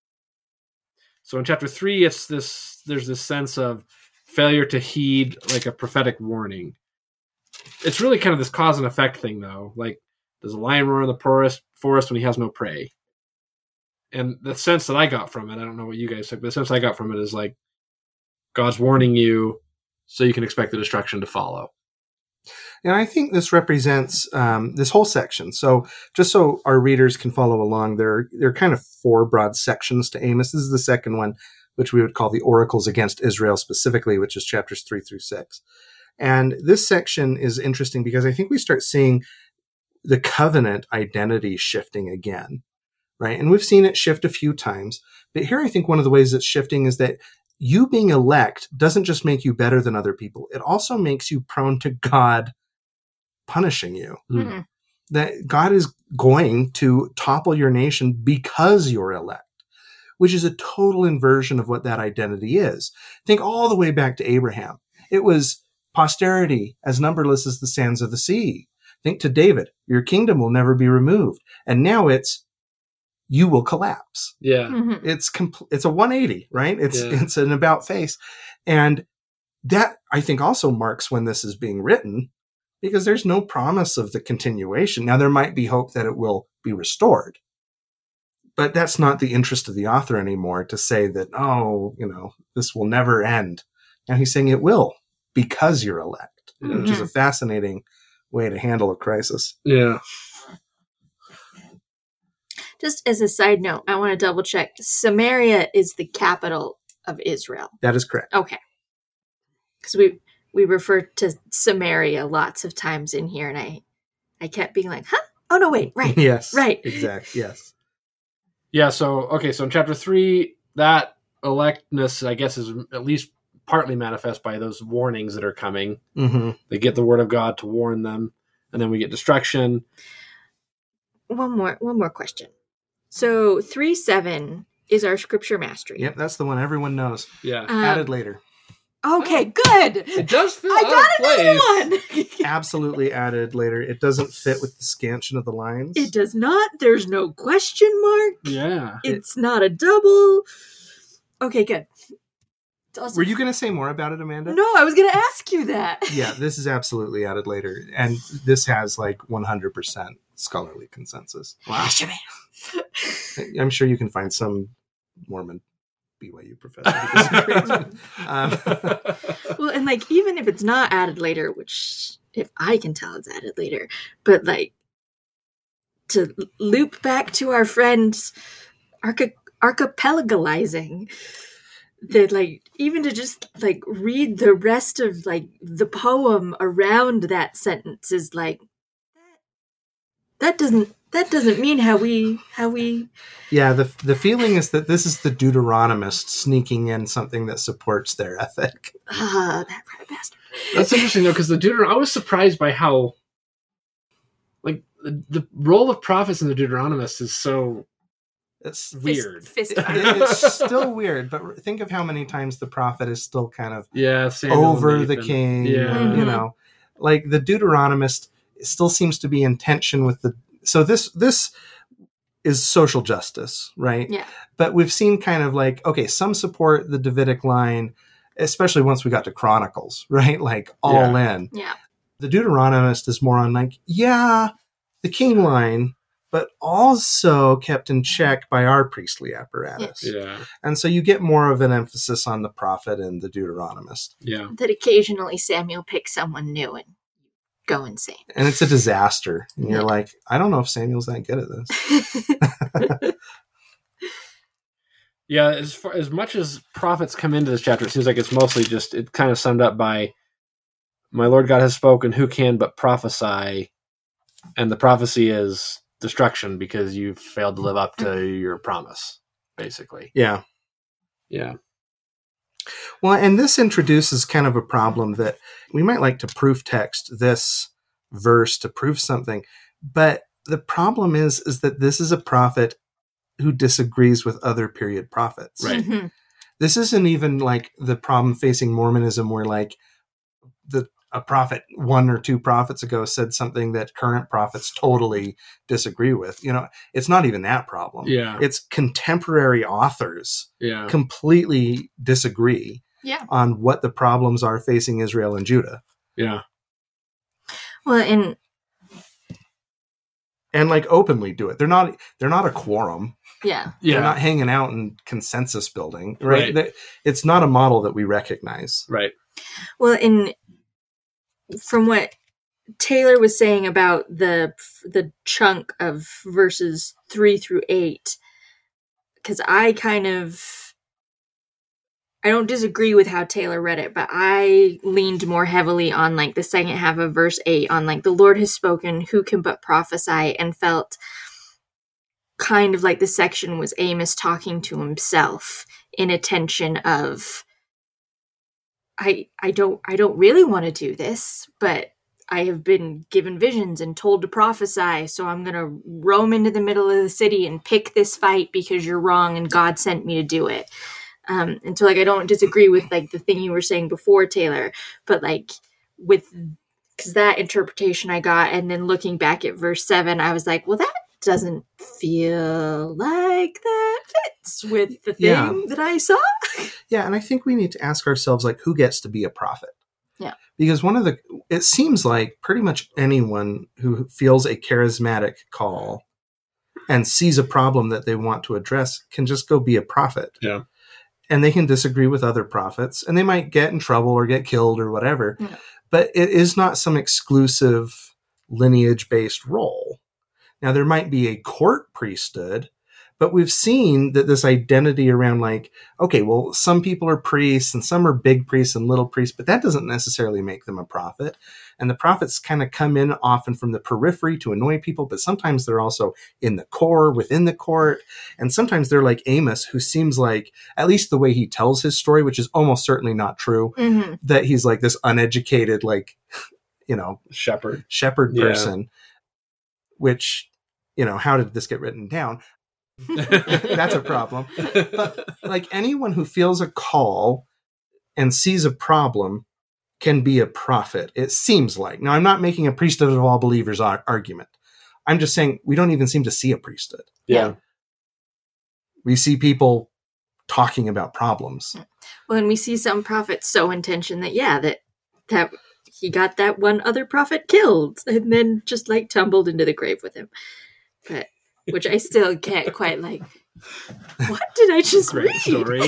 So in chapter 3, there's this sense of failure to heed like a prophetic warning. It's really kind of this cause and effect thing, though. Like, does a lion roar in the forest when he has no prey? And the sense that I got from it, I don't know what you guys think, but the sense I got from it is like, God's warning you so you can expect the destruction to follow. And I think this represents this whole section. So just so our readers can follow along, there are kind of 4 broad sections to Amos. This is the second one, which we would call the oracles against Israel specifically, which is chapters 3 through 6. And this section is interesting because I think we start seeing the covenant identity shifting again, right? And we've seen it shift a few times. But here I think one of the ways it's shifting is that you being elect doesn't just make you better than other people. It also makes you prone to God punishing you. Mm-hmm. That God is going to topple your nation because you're elect, which is a total inversion of what that identity is. Think all the way back to Abraham. It was posterity as numberless as the sands of the sea. Think to David, your kingdom will never be removed. And now it's, you will collapse. Yeah. Mm-hmm. It's a 180, right? It's an about face. And that I think also marks when this is being written, because there's no promise of the continuation. Now there might be hope that it will be restored, but that's not the interest of the author anymore to say that, this will never end. Now he's saying it will because you're elect, which is a fascinating way to handle a crisis. Yeah. Just as a side note, I want to double check. Samaria is the capital of Israel. That is correct. Okay. Because we refer to Samaria lots of times in here, and I kept being like, huh? Oh, no, wait, right. Yes. Right. Exactly. Yes. Yeah, so in chapter 3, that electness, I guess, is at least partly manifest by those warnings that are coming. Mm-hmm. They get the word of God to warn them, and then we get destruction. One more question. So 3:7 is our scripture mastery. Yep, that's the one everyone knows. Yeah. Added later. Okay, good. It does feel I out got of place. another one. Absolutely added later. It doesn't fit with the scansion of the lines. It does not. There's no question mark. Yeah. It's not a double. Okay, good. Were you going to say more about it, Amanda? No, I was going to ask you that. Yeah, this is absolutely added later. And this has like 100% scholarly consensus. Wow. I'm sure you can find some Mormon BYU professor who disagrees. Well, and like, even if it's not added later, which if I can tell it's added later, but like to loop back to our friends archipelagizing, that like even to just like read the rest of like the poem around that sentence is like that doesn't that doesn't mean how we. Yeah, the feeling is that this is the Deuteronomist sneaking in something that supports their ethic. That kind of bastard. That's interesting though, because I was surprised by how, like, the role of prophets in the Deuteronomist is so It's weird. It's still weird, but think of how many times the prophet is still kind of Samuel over the king. Yeah. You know, like the Deuteronomist still seems to be in tension with the. So this is social justice, right? Yeah. But we've seen kind of like, okay, some support the Davidic line, especially once we got to Chronicles, right? Like all in. Yeah. The Deuteronomist is more on like, the king line, but also kept in check by our priestly apparatus. Yeah. And so you get more of an emphasis on the prophet and the Deuteronomist. Yeah. That occasionally Samuel picks someone new and go insane. And it's a disaster. And you're like, I don't know if Samuel's that good at this. Yeah, as much as prophets come into this chapter, it seems like it's mostly just, it kind of summed up by, my Lord God has spoken, who can but prophesy? And the prophecy is destruction because you've failed to live up to your promise, basically. Yeah. Yeah. Well, and this introduces kind of a problem that we might like to proof text this verse to prove something. But the problem is that this is a prophet who disagrees with other period prophets. Right. Mm-hmm. This isn't even like the problem facing Mormonism where like a prophet 1 or 2 prophets ago said something that current prophets totally disagree with. You know, it's not even that problem. Yeah. It's contemporary authors Yeah. completely disagree on what the problems are facing Israel and Judah. Yeah. Well, And like openly do it. They're not a quorum. yeah. Yeah. They're not hanging out and consensus building, right? Right. It's not a model that we recognize. Right. Well, from what Taylor was saying about the chunk of verses 3 through 8, because I don't disagree with how Taylor read it, but I leaned more heavily on like the second half of verse 8 on like the Lord has spoken, who can but prophesy, and felt kind of like the section was Amos talking to himself in a tension of I don't really want to do this, but I have been given visions and told to prophesy, so I'm going to roam into the middle of the city and pick this fight because you're wrong and God sent me to do it. And so like I don't disagree with like the thing you were saying before, Taylor, but like because that interpretation I got, and then looking back at verse 7, I was like, well, that doesn't feel like that fits with the thing that I saw. Yeah, and I think we need to ask ourselves, like, who gets to be a prophet? Yeah. Because it seems like pretty much anyone who feels a charismatic call and sees a problem that they want to address can just go be a prophet. Yeah. And they can disagree with other prophets, and they might get in trouble or get killed or whatever. Yeah. But it is not some exclusive lineage-based role. Now, there might be a court priesthood, but we've seen that this identity around like, okay, well, some people are priests and some are big priests and little priests, but that doesn't necessarily make them a prophet. And the prophets kind of come in often from the periphery to annoy people, but sometimes they're also in the core, within the court. And sometimes they're like Amos, who seems like, at least the way he tells his story, which is almost certainly not true, that he's like this uneducated, like, shepherd person, which, how did this get written down? That's a problem. But like anyone who feels a call and sees a problem can be a prophet, it seems like. Now, I'm not making a priesthood of all believers argument. I'm just saying we don't even seem to see a priesthood. Yeah. We see people talking about problems. Well, and we see some prophets so in tension that he got that one other prophet killed and then just like tumbled into the grave with him. But which I still can't quite like. What did I just read? Story.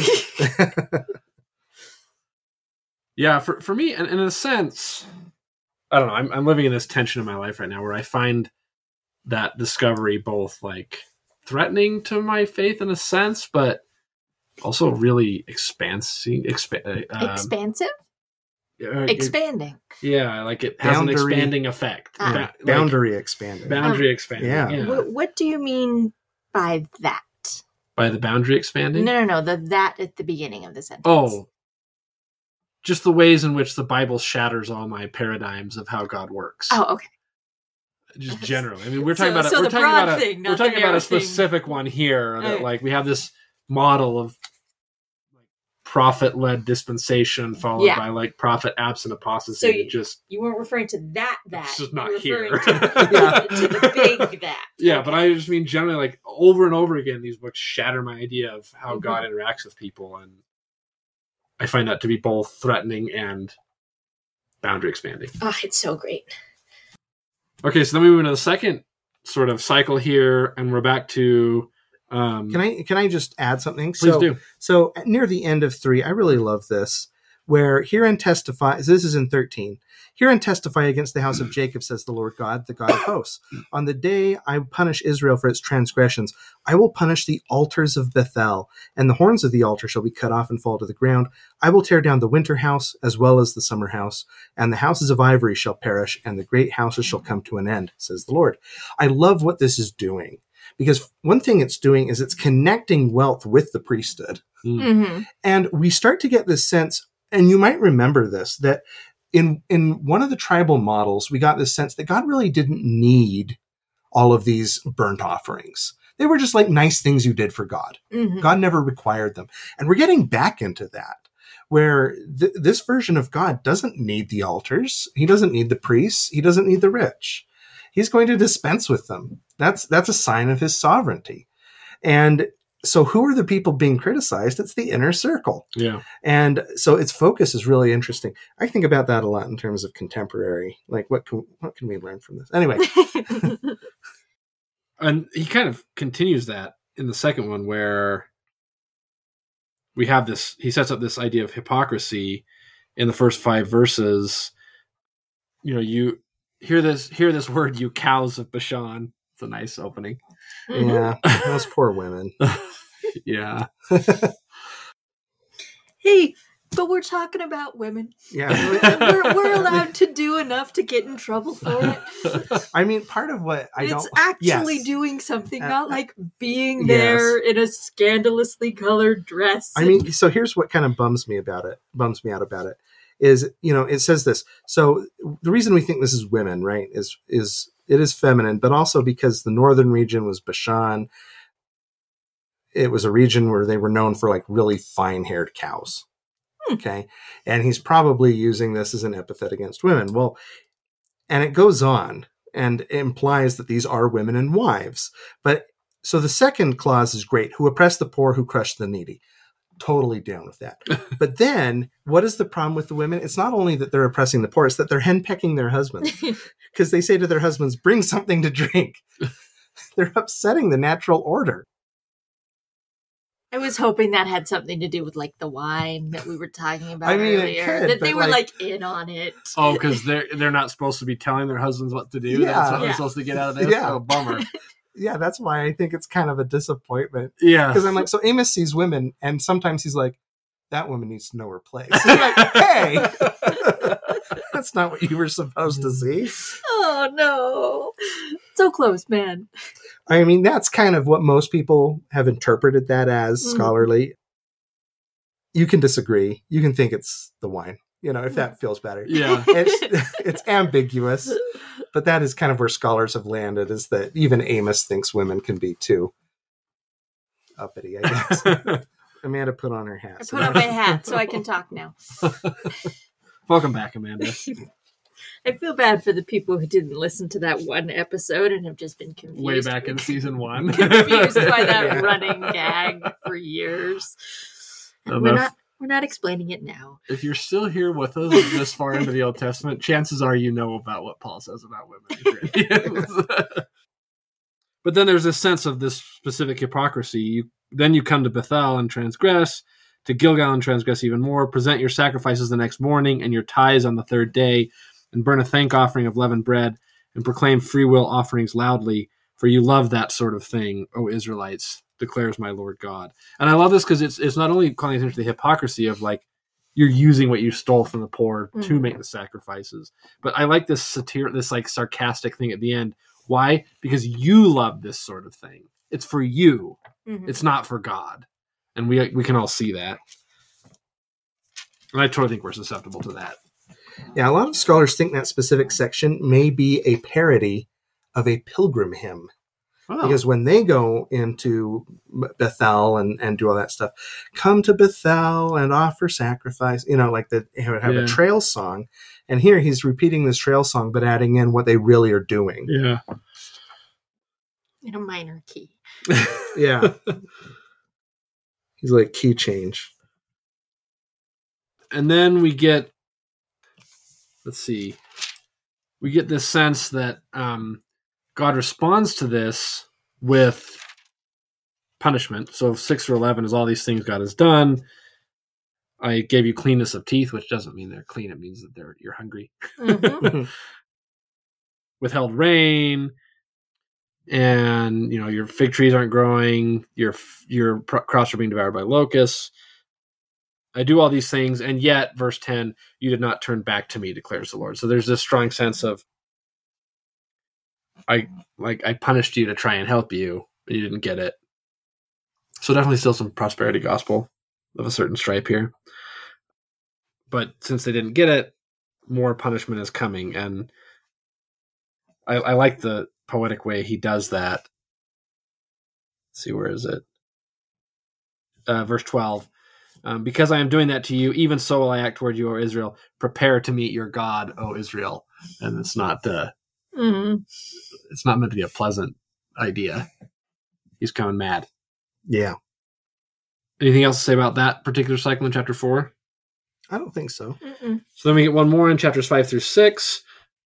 Yeah, for me, and in a sense, I don't know. I'm living in this tension in my life right now where I find that discovery both like threatening to my faith in a sense, but also really expansive. Expansive? Expanding. Like it has Boundary. an expanding effect. Boundary expanding. Boundary expanding. Yeah. Yeah. What do you mean by that? By the boundary expanding? No. That at the beginning of the sentence. Oh. Just the ways in which the Bible shatters all my paradigms of how God works. Oh, okay. Just generally. I mean, we're talking about the broad thing, we're not the talking about narrow a specific one here. That, Okay. like, we have this model of prophet-led dispensation followed by like prophet-absent apostasy. So you weren't referring to that. It's just not you were here. referring to the big that. Yeah, Okay. but I just mean generally, like, over and over again, these books shatter my idea of how God interacts with people, and I find that to be both threatening and boundary expanding. Oh, it's so great. Okay, so then we move into the second sort of cycle here, and we're back to. Can I just add something? Please do. So near the end of 3, I really love this, where hear and testify. So this is in 13. Hear and testify against the house of Jacob, says the Lord God, the God of hosts. On the day I punish Israel for its transgressions, I will punish the altars of Bethel, and the horns of the altar shall be cut off and fall to the ground. I will tear down the winter house as well as the summer house, and the houses of ivory shall perish, and the great houses shall come to an end, says the Lord. I love what this is doing, because one thing it's doing is it's connecting wealth with the priesthood. Mm-hmm. And we start to get this sense, and you might remember this, that in one of the tribal models, we got this sense that God really didn't need all of these burnt offerings. They were just like nice things you did for God. Mm-hmm. God never required them. And we're getting back into that, where this version of God doesn't need the altars. He doesn't need the priests. He doesn't need the rich. He's going to dispense with them. That's a sign of his sovereignty. And so who are the people being criticized? It's the inner circle. Yeah. And so its focus is really interesting. I think about that a lot in terms of contemporary. Like, what can we learn from this? Anyway. And he kind of continues that in the second one, where we have this, he sets up this idea of hypocrisy in the first 5 verses. You know, you hear this word, you cows of Bashan. It's a nice opening. Yeah, those poor women. Yeah. Hey, but we're talking about women. Yeah. We're allowed to do enough to get in trouble for it. I mean, part of what It's actually yes. doing something, not like being Yes. there in a scandalously colored dress. I mean, so here's what kind of bums me out about it is, you know, it says this. So the reason we think this is women, right, is it is feminine, but also because the northern region was Bashan. It was a region where they were known for like really fine-haired cows. Okay. And he's probably using this as an epithet against women. Well, and it goes on and implies that these are women and wives. But so the second clause is great. Who oppress the poor, who crush the needy. Totally down with that. But then what is the problem with the women? It's not only that they're oppressing the poor, it's that they're henpecking their husbands, because they say to their husbands, bring something to drink. They're upsetting the natural order. I was hoping that had something to do with like the wine that we were talking about I mean, it earlier. could, That they but, were like- like in on it. Oh, because they're not supposed to be telling their husbands what to do. Yeah. That's what they're Yeah. supposed to get out of this. Yeah. Oh, bummer. Yeah, that's why I think it's kind of a disappointment. Yeah. Because I'm like, so Amos sees women, and sometimes he's like, that woman needs to know her place. I'm like, hey, that's not what you were supposed to see. Oh no. So close, man. I mean, that's kind of what most people have interpreted that as Mhm. scholarly. You can disagree. You can think it's the wine, you know, if that feels better. Yeah. It's ambiguous, but that is kind of where scholars have landed, is that even Amos thinks women can be too uppity, I guess. Amanda put on her hat. I put on my hat so I can talk now. Welcome back, Amanda. I feel bad for the people who didn't listen to that one episode and have just been confused. Way back in season 1. confused by that Yeah. running gag for years. Enough. We're not explaining it now. If you're still here with us this far into the Old Testament, chances are you know about what Paul says about women. But then there's this sense of this specific hypocrisy. Then you come to Bethel and transgress, to Gilgal and transgress even more, present your sacrifices the next morning and your tithes on the third day, and burn a thank offering of leavened bread, and proclaim free will offerings loudly, for you love that sort of thing, O Israelites, declares my Lord God. And I love this because it's not only calling attention to the hypocrisy of like you're using what you stole from the poor to Mhm. make the sacrifices. But I like this this like sarcastic thing at the end. Why? Because you love this sort of thing. It's for you. Mhm. It's not for God. And we can all see that. And I totally think we're susceptible to that. Yeah, a lot of scholars think that specific section may be a parody of a pilgrim hymn. Oh. Because when they go into Bethel and do all that stuff, come to Bethel and offer sacrifice, like they would have a trail song. And here he's repeating this trail song, but adding in what they really are doing. Yeah. In a minor key. Yeah. He's like key change. And then we get, we get this sense that God responds to this with punishment. So 6 through 11 is all these things God has done. I gave you cleanness of teeth, which doesn't mean they're clean. It means that you're hungry. Mm-hmm. Withheld rain, and your fig trees aren't growing. Your crops are being devoured by locusts. I do all these things, and yet, verse 10, you did not turn back to me, declares the Lord. So there's this strong sense of I punished you to try and help you, but you didn't get it. So definitely still some prosperity gospel of a certain stripe here. But since they didn't get it, more punishment is coming. And I like the poetic way he does that. Let's see, where is it? Verse 12. Because I am doing that to you, even so will I act toward you, O Israel. Prepare to meet your God, O Israel. And it's not it's not meant to be a pleasant idea. He's coming mad. Yeah. Anything else to say about that particular cycle in chapter 4? I don't think so. Mm-mm. So then we get one more in chapters 5 through 6.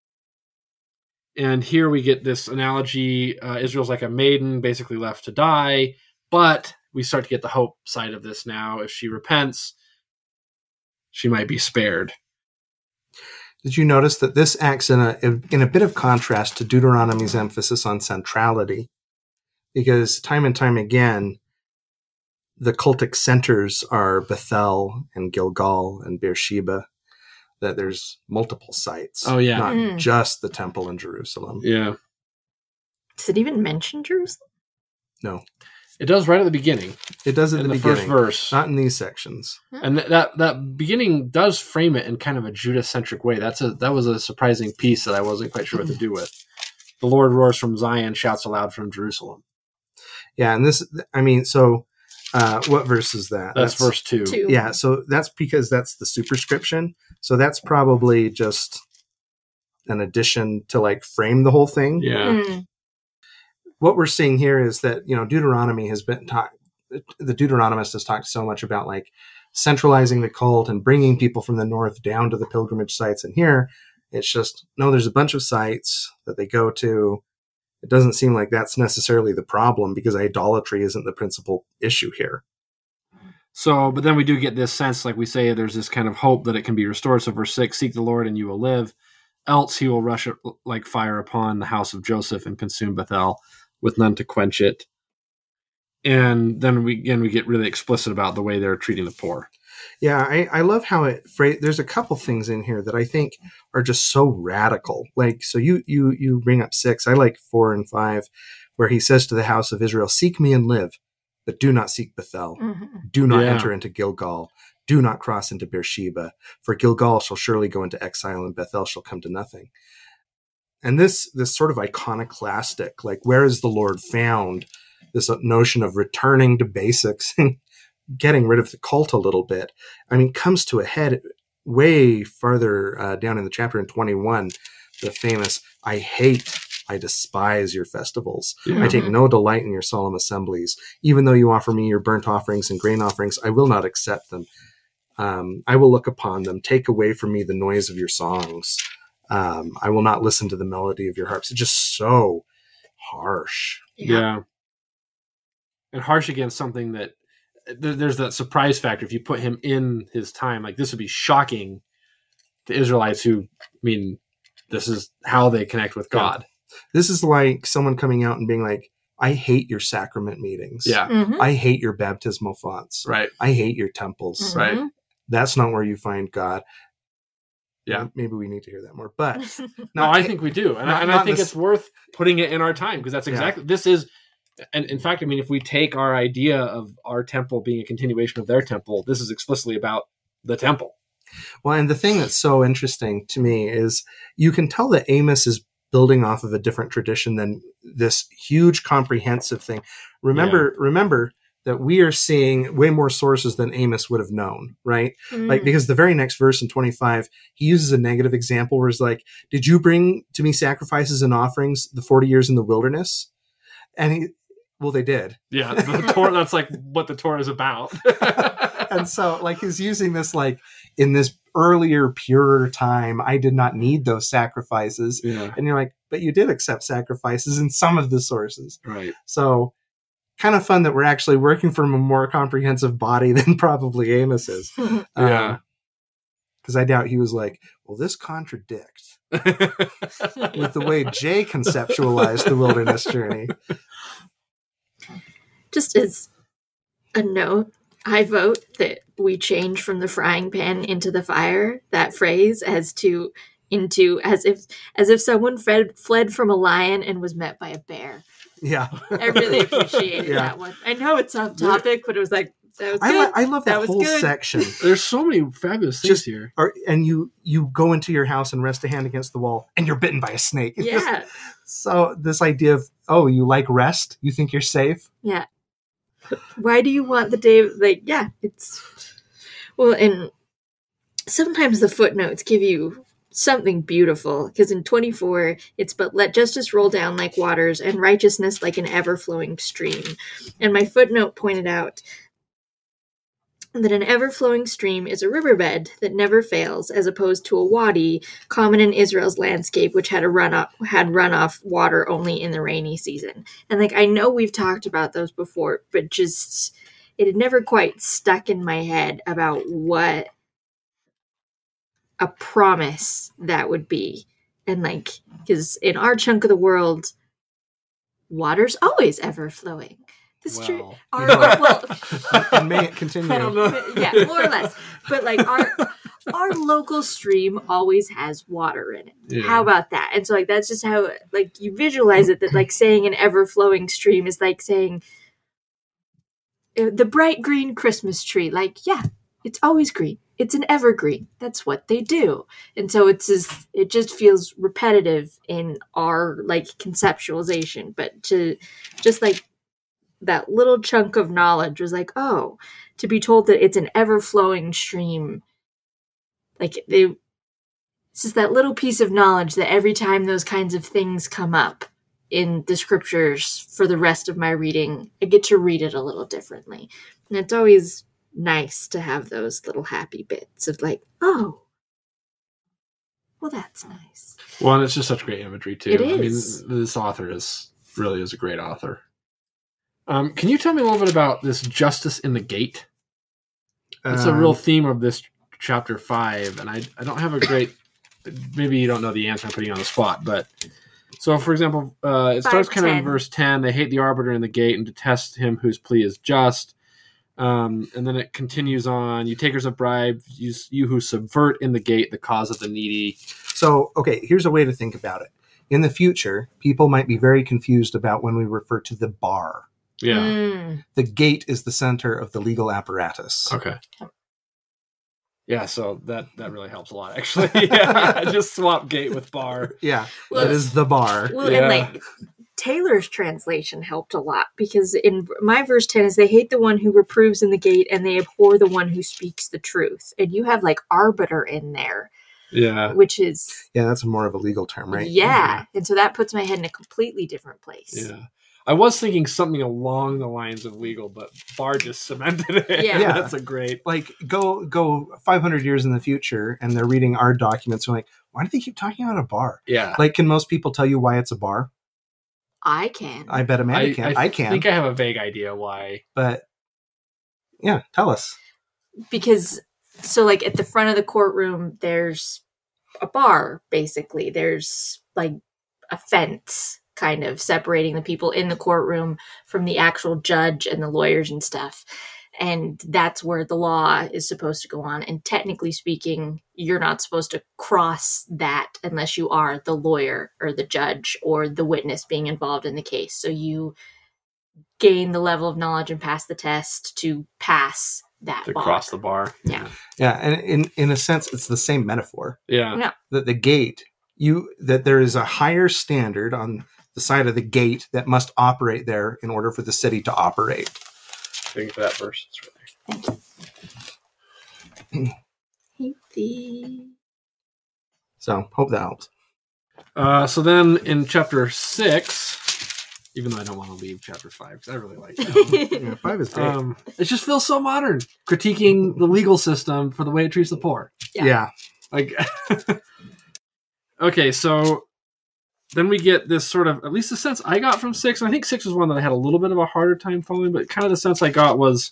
And here we get this analogy. Israel's like a maiden, basically left to die. But we start to get the hope side of this now. If she repents, she might be spared. Did you notice that this acts in a bit of contrast to Deuteronomy's emphasis on centrality? Because time and time again, the cultic centers are Bethel and Gilgal and Beersheba, that there's multiple sites. Oh, yeah. Not just the temple in Jerusalem. Yeah. Does it even mention Jerusalem? No. It does right at the beginning. It does at in the the beginning. first verse. Not in these sections. And that beginning does frame it in kind of a Judah-centric way. That was a surprising piece that I wasn't quite sure what to do with. The Lord roars from Zion, shouts aloud from Jerusalem. Yeah, and what verse is that? That's verse 2. 2. Yeah, so that's because that's the superscription. So that's probably just an addition to frame the whole thing. Yeah. Mm. What we're seeing here is that, Deuteronomy has been the Deuteronomist has talked so much about centralizing the cult and bringing people from the north down to the pilgrimage sites. And here it's just, no, there's a bunch of sites that they go to. It doesn't seem like that's necessarily the problem because idolatry isn't the principal issue here. So, but then we do get this sense, like we say, there's this kind of hope that it can be restored. So verse 6, seek the Lord and you will live. Else he will rush like fire upon the house of Joseph and consume Bethel with none to quench it. And then we get really explicit about the way they're treating the poor. Yeah, I love how there's a couple things in here that I think are just so radical. So you bring up 6. I like 4 and 5, where he says to the house of Israel, seek me and live, but do not seek Bethel. Mm-hmm. Do not enter into Gilgal. Do not cross into Beersheba, for Gilgal shall surely go into exile and Bethel shall come to nothing. And this sort of iconoclastic, where is the Lord found? This notion of returning to basics and getting rid of the cult a little bit, comes to a head way farther down in the chapter in 21, the famous, I despise your festivals. Yeah. I take no delight in your solemn assemblies. Even though you offer me your burnt offerings and grain offerings, I will not accept them. I will look upon them. Take away from me the noise of your songs. I will not listen to the melody of your harps. It's just so harsh. Yeah. And harsh against something that there's that surprise factor. If you put him in his time, this would be shocking to Israelites who, this is how they connect with God. This is like someone coming out and being like, I hate your sacrament meetings. Yeah. Mm-hmm. I hate your baptismal fonts. Right. I hate your temples. Mm-hmm. Right. That's not where you find God. Yeah. Maybe we need to hear that more. But No, I think we do. And I think it's worth putting it in our time, because that's exactly, this is, and in fact, I mean, if we take our idea of our temple being a continuation of their temple, this is explicitly about the temple. Well, and the thing that's so interesting to me is you can tell that Amos is building off of a different tradition than this huge comprehensive thing. Remember that we are seeing way more sources than Amos would have known, right? Like, because the very next verse in 25, he uses a negative example where it's like, did you bring to me sacrifices and offerings the 40 years in the wilderness? And they did. Yeah, the Torah, that's like what the Torah is about. And so, like, he's using this, like, in this earlier, purer time, I did not need those sacrifices. Yeah. And you're like, but you did accept sacrifices in some of the sources. Right. So, kind of fun that we're actually working from a more comprehensive body than probably Amos is. Yeah. Because I doubt he was like, well, this contradicts with the way Jay conceptualized the wilderness journey. Just as a note, I vote that we change from the frying pan into the fire, that phrase, as if someone fled from a lion and was met by a bear. Yeah. I really appreciated that one. I know it's off topic, but it was like, that was good. I love that whole section. There's so many fabulous things here. And you go into your house and rest a hand against the wall and you're bitten by a snake. Yeah. So this idea of, you like rest? You think you're safe? Yeah. Why do you want the day? Like, yeah, it's... Well, and sometimes the footnotes give you something beautiful, because in 24, it's, but let justice roll down like waters and righteousness like an ever-flowing stream. And my footnote pointed out that an ever-flowing stream is a riverbed that never fails, as opposed to a wadi, common in Israel's landscape, which had runoff water only in the rainy season. And like, I know we've talked about those before, but just, it had never quite stuck in my head about what a promise that would be. And like, because in our chunk of the world, water's always ever-flowing. Well, may it continue. Yeah, more or less. But like our local stream always has water in it. Yeah. How about that? And so like that's just how like you visualize it, that like saying an ever-flowing stream is like saying the bright green Christmas tree. Like, yeah, it's always green. It's an evergreen. That's what they do. And so it just feels repetitive in our like conceptualization, but to just like that little chunk of knowledge was like, oh, to be told that it's an ever-flowing stream. Like, it's just that little piece of knowledge that every time those kinds of things come up in the scriptures for the rest of my reading, I get to read it a little differently. And it's always nice to have those little happy bits of like, oh, well, that's nice. Well, and it's just such great imagery, too. It is. I mean, this author really is a great author. Can you tell me a little bit about this justice in the gate? It's a real theme of this chapter 5, and I don't have a great... Maybe you don't know the answer, I'm putting you on the spot, but... So, for example, it starts kind of in verse 10. They hate the arbiter in the gate and detest him whose plea is just. And then it continues on. You takers of bribes, you who subvert in the gate the cause of the needy. So, okay, here's a way to think about it. In the future, people might be very confused about when we refer to the bar. Yeah. The gate is the center of the legal apparatus. Okay. Yeah, so that really helps a lot, actually. Yeah, just swap gate with bar. Yeah, well, that is the bar. Well, and like Taylor's translation helped a lot, because in my verse 10 is they hate the one who reproves in the gate and they abhor the one who speaks the truth. And you have like arbiter in there. Yeah. Which is... Yeah, that's more of a legal term, right? Yeah. And so that puts my head in a completely different place. Yeah. I was thinking something along the lines of legal, but bar just cemented it. Yeah. That's a great... Like, go 500 years in the future, and they're reading our documents, and like, why do they keep talking about a bar? Yeah. Like, can most people tell you why it's a bar? I can. I bet Amanda can. I can. I think I have a vague idea why. But, yeah, tell us. Because, so, like, at the front of the courtroom, there's a bar, basically. There's, like, a fence kind of separating the people in the courtroom from the actual judge and the lawyers and stuff. And that's where the law is supposed to go on. And technically speaking, you're not supposed to cross that unless you are the lawyer or the judge or the witness being involved in the case. So you gain the level of knowledge and pass the test to pass that To bar. cross the bar. Yeah. Yeah, and in a sense, it's the same metaphor. Yeah. No. That the gate, that there is a higher standard on the side of the gate that must operate there in order for the city to operate. Thank you for that verse. It's really... Thank you. Hate thee. So, hope that helps. So then in chapter 6, even though I don't want to leave chapter 5, because I really like that one. Yeah, 5 is great. It just feels so modern, critiquing the legal system for the way it treats the poor. Yeah. Like, okay, so then we get this sort of, at least the sense I got from 6, and I think 6 was one that I had a little bit of a harder time following, but kind of the sense I got was,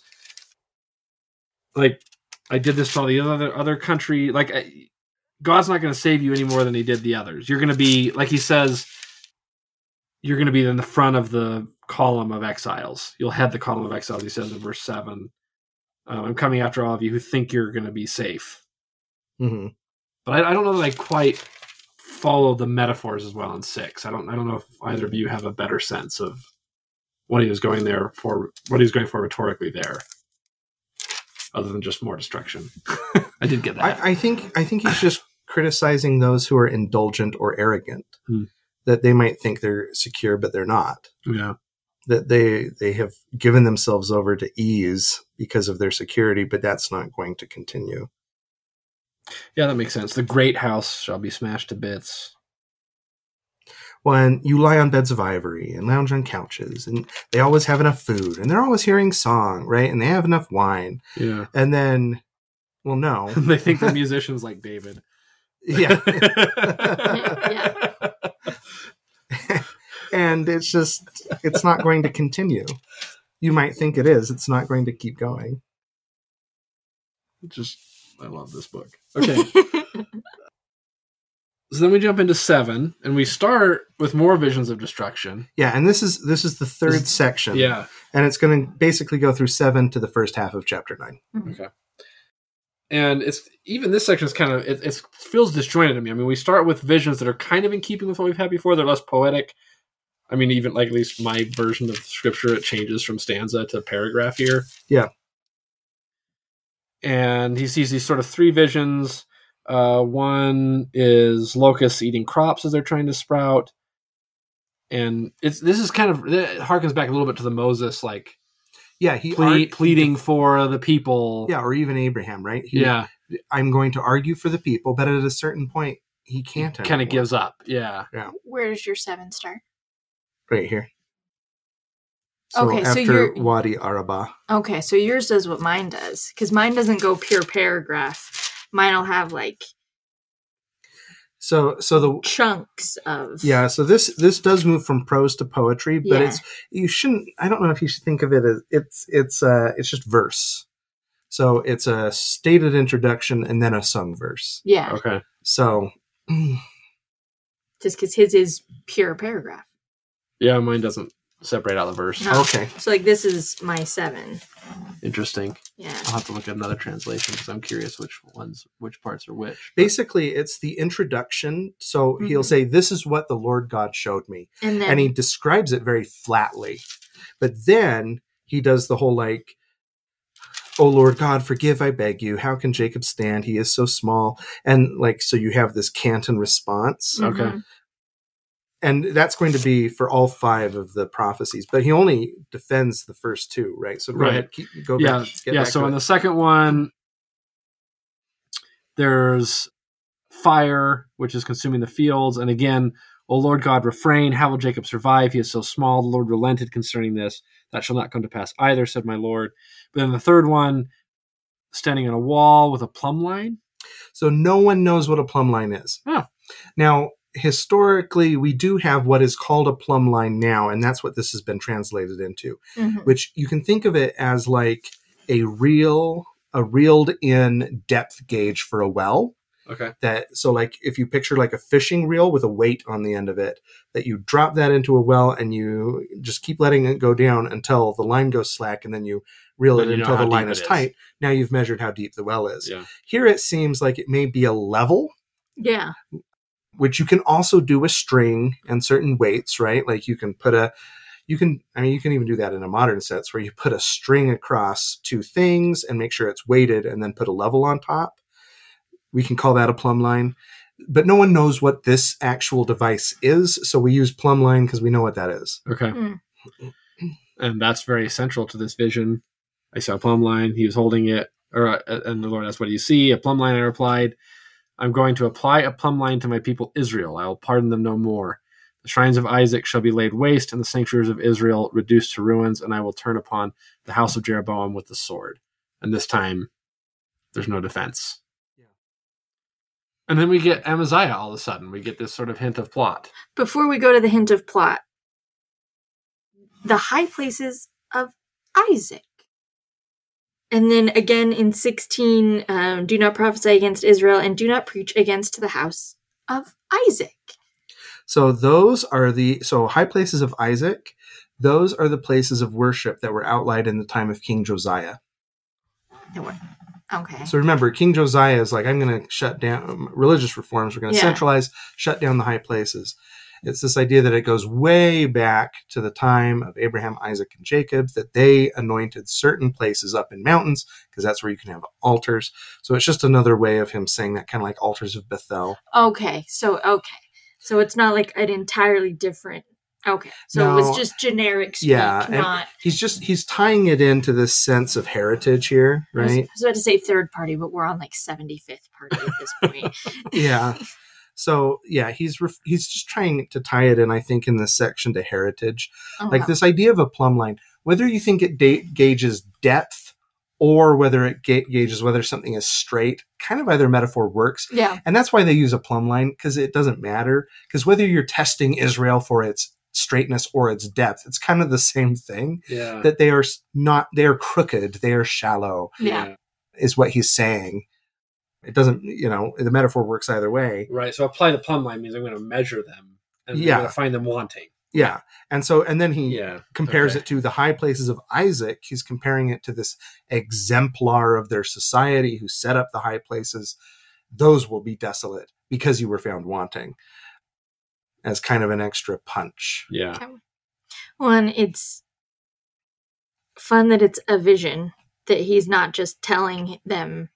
like, I did this to all the other country, like, God's not going to save you any more than he did the others. You're going to be, like he says, you're going to be in the front of the column of exiles. You'll head the column of exiles, he says in verse 7. I'm coming after all of you who think you're going to be safe. Mm-hmm. But I don't know that I quite follow the metaphors as well in 6. I don't know if either of you have a better sense of what he was going for rhetorically there, other than just more destruction. I did get that. I think he's just criticizing those who are indulgent or arrogant. That they might think they're secure, but they're not. Yeah. That they have given themselves over to ease because of their security, but that's not going to continue. Yeah, that makes sense. The great house shall be smashed to bits. When you lie on beds of ivory and lounge on couches, and they always have enough food, and they're always hearing song, right? And they have enough wine. Yeah. And then, well, no. They think the musician's like David. Yeah. Yeah. And it's not going to continue. You might think it is. It's not going to keep going. I love this book. Okay. So then we jump into 7, and we start with more visions of destruction. Yeah, and this is the third section. Yeah. And it's going to basically go through 7 to the first half of chapter 9. Okay. And it's even this section is kind of it feels disjointed to me. I mean, we start with visions that are kind of in keeping with what we've had before. They're less poetic. I mean, even like at least my version of scripture, it changes from stanza to paragraph here. Yeah. And he sees these sort of 3 visions. One is locusts eating crops as they're trying to sprout. And this is kind of, it harkens back a little bit to the Moses, like, yeah, pleading for the people. Yeah, or even Abraham, right? I'm going to argue for the people, but at a certain point, he can't. Kind of gives up. Yeah. Where does your 7 start? Right here. So okay, after so Wadi Araba. Okay, so yours does what mine does, because mine doesn't go pure paragraph. Mine will have like so the chunks of So this does move from prose to poetry, but I don't know if you should think of it as it's just verse. So it's a stated introduction and then a sung verse. Yeah. Okay. So just because his is pure paragraph. Yeah, mine doesn't separate out the verse. No. Okay. So like this is my 7. Interesting. Yeah. I'll have to look at another translation because I'm curious which parts are which. Basically, it's the introduction. So he'll say, "This is what the Lord God showed me," and he describes it very flatly. But then he does the whole like, "Oh Lord God, forgive, I beg you. How can Jacob stand? He is so small." And like, so you have this Canton response. Okay. Mm-hmm. And that's going to be for all 5 of the prophecies, but he only defends the first 2, right? So go ahead, go back. Yeah. So in the second one, there's fire, which is consuming the fields, and again, "O Lord God, refrain. How will Jacob survive? He is so small. The Lord relented concerning this. That shall not come to pass either," said my Lord. But then the third one, standing on a wall with a plumb line. So no one knows what a plumb line is. Oh. Now, historically, we do have what is called a plumb line now, and that's what this has been translated into, which you can think of it as like a reeled in depth gauge for a well. Okay. So like if you picture like a fishing reel with a weight on the end of it, that you drop that into a well and you just keep letting it go down until the line goes slack, and then you reel Then it you know until how the line deep is it is. tight. Now you've measured how deep the well is. Yeah. Here it seems like it may be a level, Yeah. which you can also do with string and certain weights, right? Like you can even do that in a modern sense where you put a string across two things and make sure it's weighted and then put a level on top. We can call that a plumb line, but no one knows what this actual device is. So we use plumb line because we know what that is. Okay. Mm. And that's very central to this vision. I saw a plumb line. He was holding it, and the Lord asked, "What do you see?" A plumb line, I replied, "I'm going to apply a plumb line to my people Israel. I will pardon them no more. The shrines of Isaac shall be laid waste, and the sanctuaries of Israel reduced to ruins, and I will turn upon the house of Jeroboam with the sword." And this time, there's no defense. And then we get Amaziah all of a sudden. We get this sort of hint of plot. Before we go to the hint of plot, the high places of Isaac. And then again in 16, do not prophesy against Israel and do not preach against the house of Isaac. So those are high places of Isaac. Those are the places of worship that were outlined in the time of King Josiah. Okay. So remember, King Josiah is like, I'm going to shut down religious reforms. We're going to centralize, shut down the high places. It's this idea that it goes way back to the time of Abraham, Isaac, and Jacob, that they anointed certain places up in mountains because that's where you can have altars. So it's just another way of him saying that, kind of like altars of Bethel. Okay. So it's not like an entirely different. Okay. So No, it was just generic speak, not. He's tying it into this sense of heritage here, right? I was about to say third party, but we're on like 75th party at this point. Yeah. So yeah, he's just trying to tie it in, I think, in this section to heritage. Like this idea of a plumb line, whether you think it gauges depth or whether it gauges whether something is straight, kind of either metaphor works. Yeah. And that's why they use a plumb line, because it doesn't matter. Because whether you're testing Israel for its straightness or its depth, it's kind of the same thing. Yeah. That they are crooked, they are shallow. Yeah. Is what he's saying. It doesn't, the metaphor works either way. Right. So apply the plumb line means I'm going to measure them and I'm going to find them wanting. Yeah. And then he compares it to the high places of Isaac. He's comparing it to this exemplar of their society who set up the high places. Those will be desolate because you were found wanting, as kind of an extra punch. Yeah. Well, and it's fun that it's a vision, that he's not just telling them,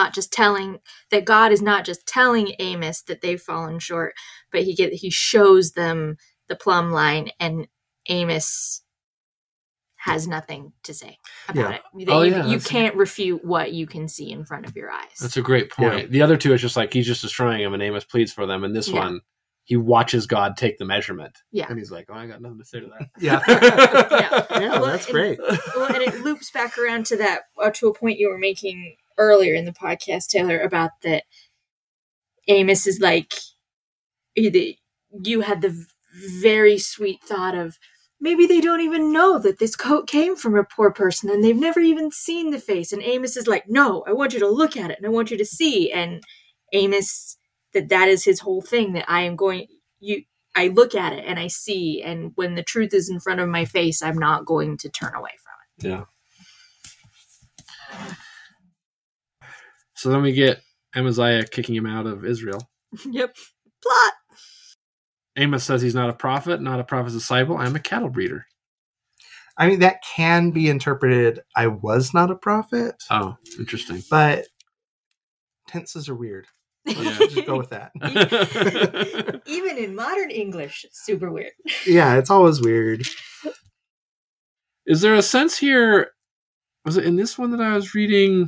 that God is not just telling Amos that they've fallen short, but he shows them the plumb line, and Amos has nothing to say about it. You can't refute what you can see in front of your eyes. That's a great point. Yeah. The other two is just like he's just destroying them, and Amos pleads for them. And this one, he watches God take the measurement. Yeah. And he's like, I got nothing to say to that. Yeah, that's great. And it loops back around to that, to a point you were making earlier in the podcast, Taylor, about that Amos is like, you had the very sweet thought of, maybe they don't even know that this coat came from a poor person and they've never even seen the face. And Amos is like, no, I want you to look at it and I want you to see. And Amos, that is his whole thing, that I look at it and I see. And when the truth is in front of my face, I'm not going to turn away from it. Yeah. So then we get Amaziah kicking him out of Israel. Yep. Plot. Amos says he's not a prophet, not a prophet's disciple. I'm a cattle breeder. I mean, that can be interpreted, I was not a prophet. Oh, interesting. But tenses are weird. Yeah. Just go with that. Even in modern English, super weird. Yeah, it's always weird. Is there a sense here, was it in this one that I was reading,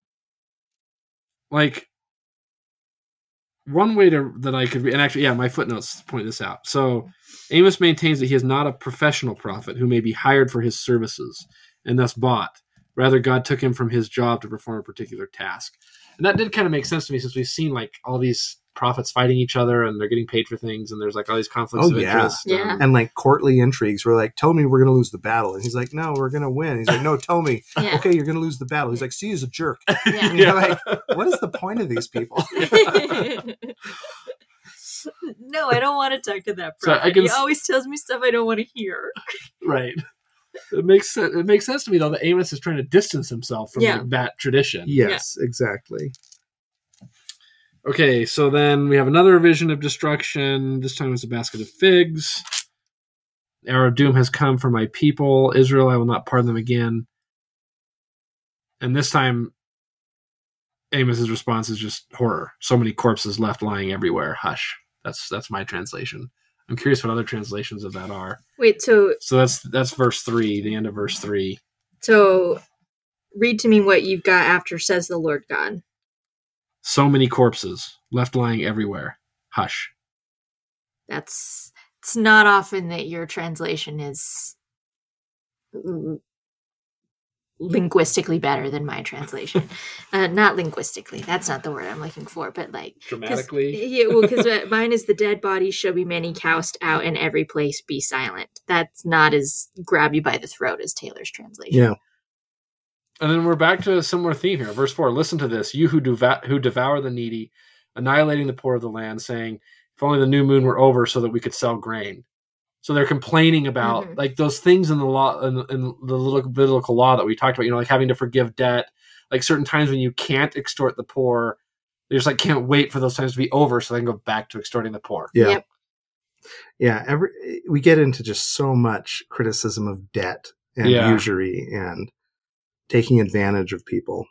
like, one way that I could, and actually, my footnotes point this out. So Amos maintains that he is not a professional prophet who may be hired for his services and thus bought. Rather, God took him from his job to perform a particular task. And that did kind of make sense to me, since we've seen like all these prophets fighting each other and they're getting paid for things, and there's like all these conflicts of interest. Yeah. And like courtly intrigues. We're like, tell me we're going to lose the battle. And he's like, no, we're going to win. He's like, no, tell me. Yeah. Okay, you're going to lose the battle. He's like, see, he's a jerk. Yeah. And you're like, what is the point of these people? No, I don't want to talk to that So I prophet. can He s- always tells me stuff I don't want to hear. Right. It makes sense to me though that Amos is trying to distance himself from Yeah. like, that tradition. Yes, exactly. Okay, so then we have another vision of destruction. This time it's a basket of figs. The hour of doom has come for my people, Israel. I will not pardon them again. And this time, Amos's response is just horror. So many corpses left lying everywhere. Hush. That's my translation. I'm curious what other translations of that are. Wait, so So that's verse 3, the end of verse 3. read to me what you've got after says the Lord God. So many corpses left lying everywhere. Hush. It's not often that your translation is linguistically better than my translation. Not linguistically. That's not the word I'm looking for, but like Dramatically. Yeah, well, because mine is the dead bodies shall be many cast out in every place be silent. That's not as grab you by the throat as Taylor's translation. Yeah. And then we're back to a similar theme here. Verse 4, listen to this, you who devour the needy, annihilating the poor of the land, saying, if only the new moon were over so that we could sell grain. So they're complaining about like those things in the law, in the Levitical law that we talked about, like having to forgive debt, like certain times when you can't extort the poor, they just like can't wait for those times to be over so they can go back to extorting the poor. Yeah. Yep. Yeah. We get into just so much criticism of debt and usury and taking advantage of people.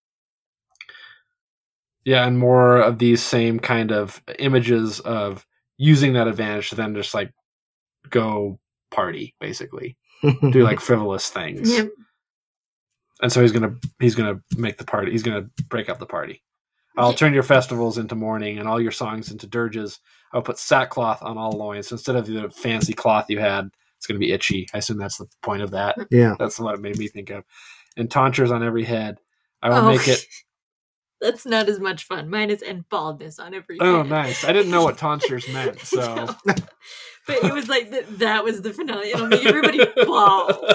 Yeah, and more of these same kind of images of using that advantage to then just like go party, basically. Do like frivolous things. Yep. And so he's gonna make the party. He's gonna break up the party. I'll turn your festivals into mourning and all your songs into dirges. I'll put sackcloth on all loins. So instead of the fancy cloth you had, it's gonna be itchy. I assume that's the point of that. Yeah. That's what it made me think of. And tonsures on every head. I will make it. That's not as much fun. Mine is and baldness on every Oh, head. nice. I didn't know what tonsures meant. So, No. But it was like that was the finale. It'll make everybody bald.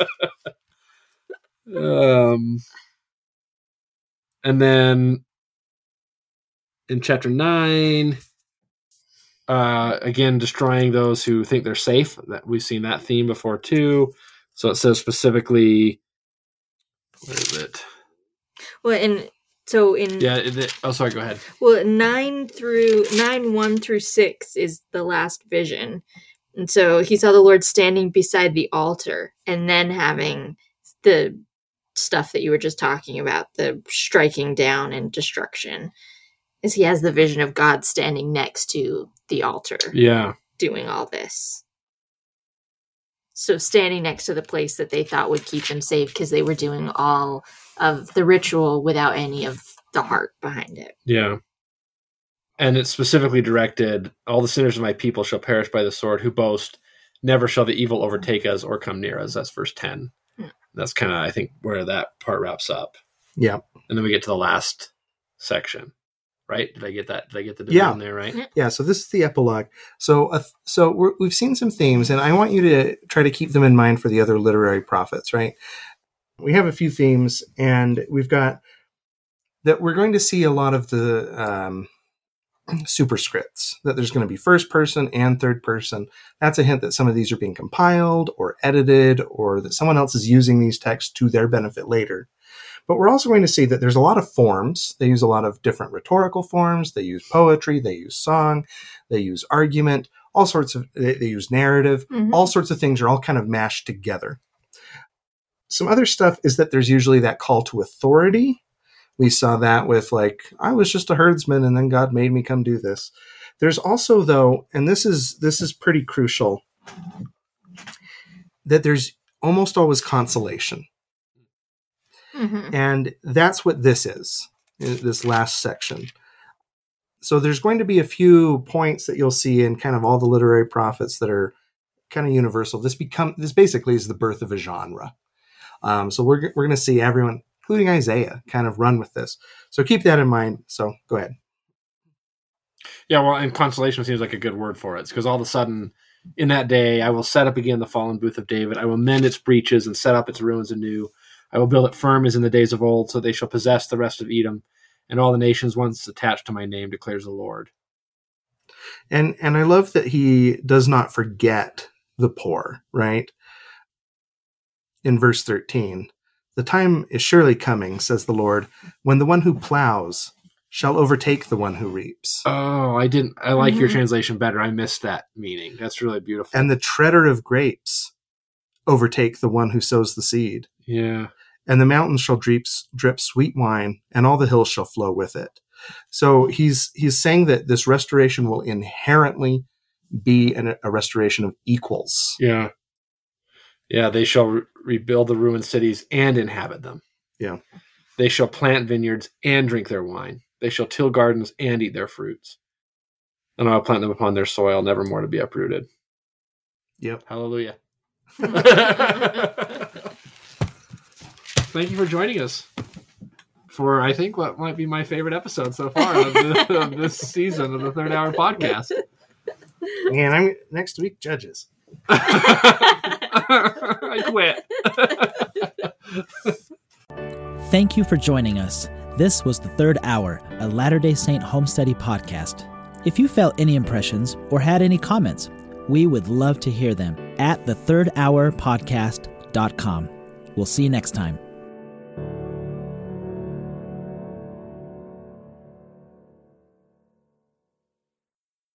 And then in chapter 9, again, destroying those who think they're safe. That we've seen that theme before too. So it says specifically, where is it? Well, Sorry, go ahead. Well, 9:1-6 is the last vision. And so he saw the Lord standing beside the altar and then having the stuff that you were just talking about, the striking down and destruction. As he has the vision of God standing next to the altar. Yeah. Doing all this. So standing next to the place that they thought would keep them safe because they were doing all of the ritual without any of the heart behind it. Yeah. And it's specifically directed, all the sinners of my people shall perish by the sword who boast, never shall the evil overtake us or come near us. That's verse 10. That's kind of, I think, where that part wraps up. Yeah. And then we get to the last section, right? Did I get that? Did I get the division there, right? Yeah. So this is the epilogue. So we've seen some themes, and I want you to try to keep them in mind for the other literary prophets, right? We have a few themes, and we've got that we're going to see a lot of the superscripts, that there's going to be first person and third person. That's a hint that some of these are being compiled or edited, or that someone else is using these texts to their benefit later. But we're also going to see that there's a lot of forms. They use a lot of different rhetorical forms. They use poetry. They use song. They use argument. All sorts of, they use narrative. All sorts of things are all kind of mashed together. Some other stuff is that there's usually that call to authority. We saw that with like, I was just a herdsman and then God made me come do this. There's also though, and this is pretty crucial, that there's almost always consolation. And that's what this is, this last section. So there's going to be a few points that you'll see in kind of all the literary prophets that are kind of universal. This basically is the birth of a genre. So we're going to see everyone, including Isaiah, kind of run with this. So keep that in mind. So go ahead. Yeah, well, and consolation seems like a good word for it. It's because all of a sudden, in that day, I will set up again the fallen booth of David. I will mend its breaches and set up its ruins anew. I will build it firm as in the days of old, so they shall possess the rest of Edom, and all the nations once attached to my name, declares the Lord. And I love that he does not forget the poor, right? In verse 13, the time is surely coming, says the Lord, when the one who plows shall overtake the one who reaps. Oh, I like your translation better. I missed that meaning. That's really beautiful. And the treader of grapes overtake the one who sows the seed. Yeah. And the mountains shall drip sweet wine, and all the hills shall flow with it. So he's saying that this restoration will inherently be a restoration of equals. Yeah. Yeah, they shall rebuild the ruined cities and inhabit them. Yeah. They shall plant vineyards and drink their wine. They shall till gardens and eat their fruits. And I will plant them upon their soil, never more to be uprooted. Yep. Hallelujah. Thank you for joining us for, I think, what might be my favorite episode so far of this season of the Third Hour Podcast. And I'm next week, Judges. I quit. Thank you for joining us. This was The Third Hour, a Latter-day Saint home study podcast. If you felt any impressions or had any comments, we would love to hear them at thethirdhourpodcast.com. We'll see you next time.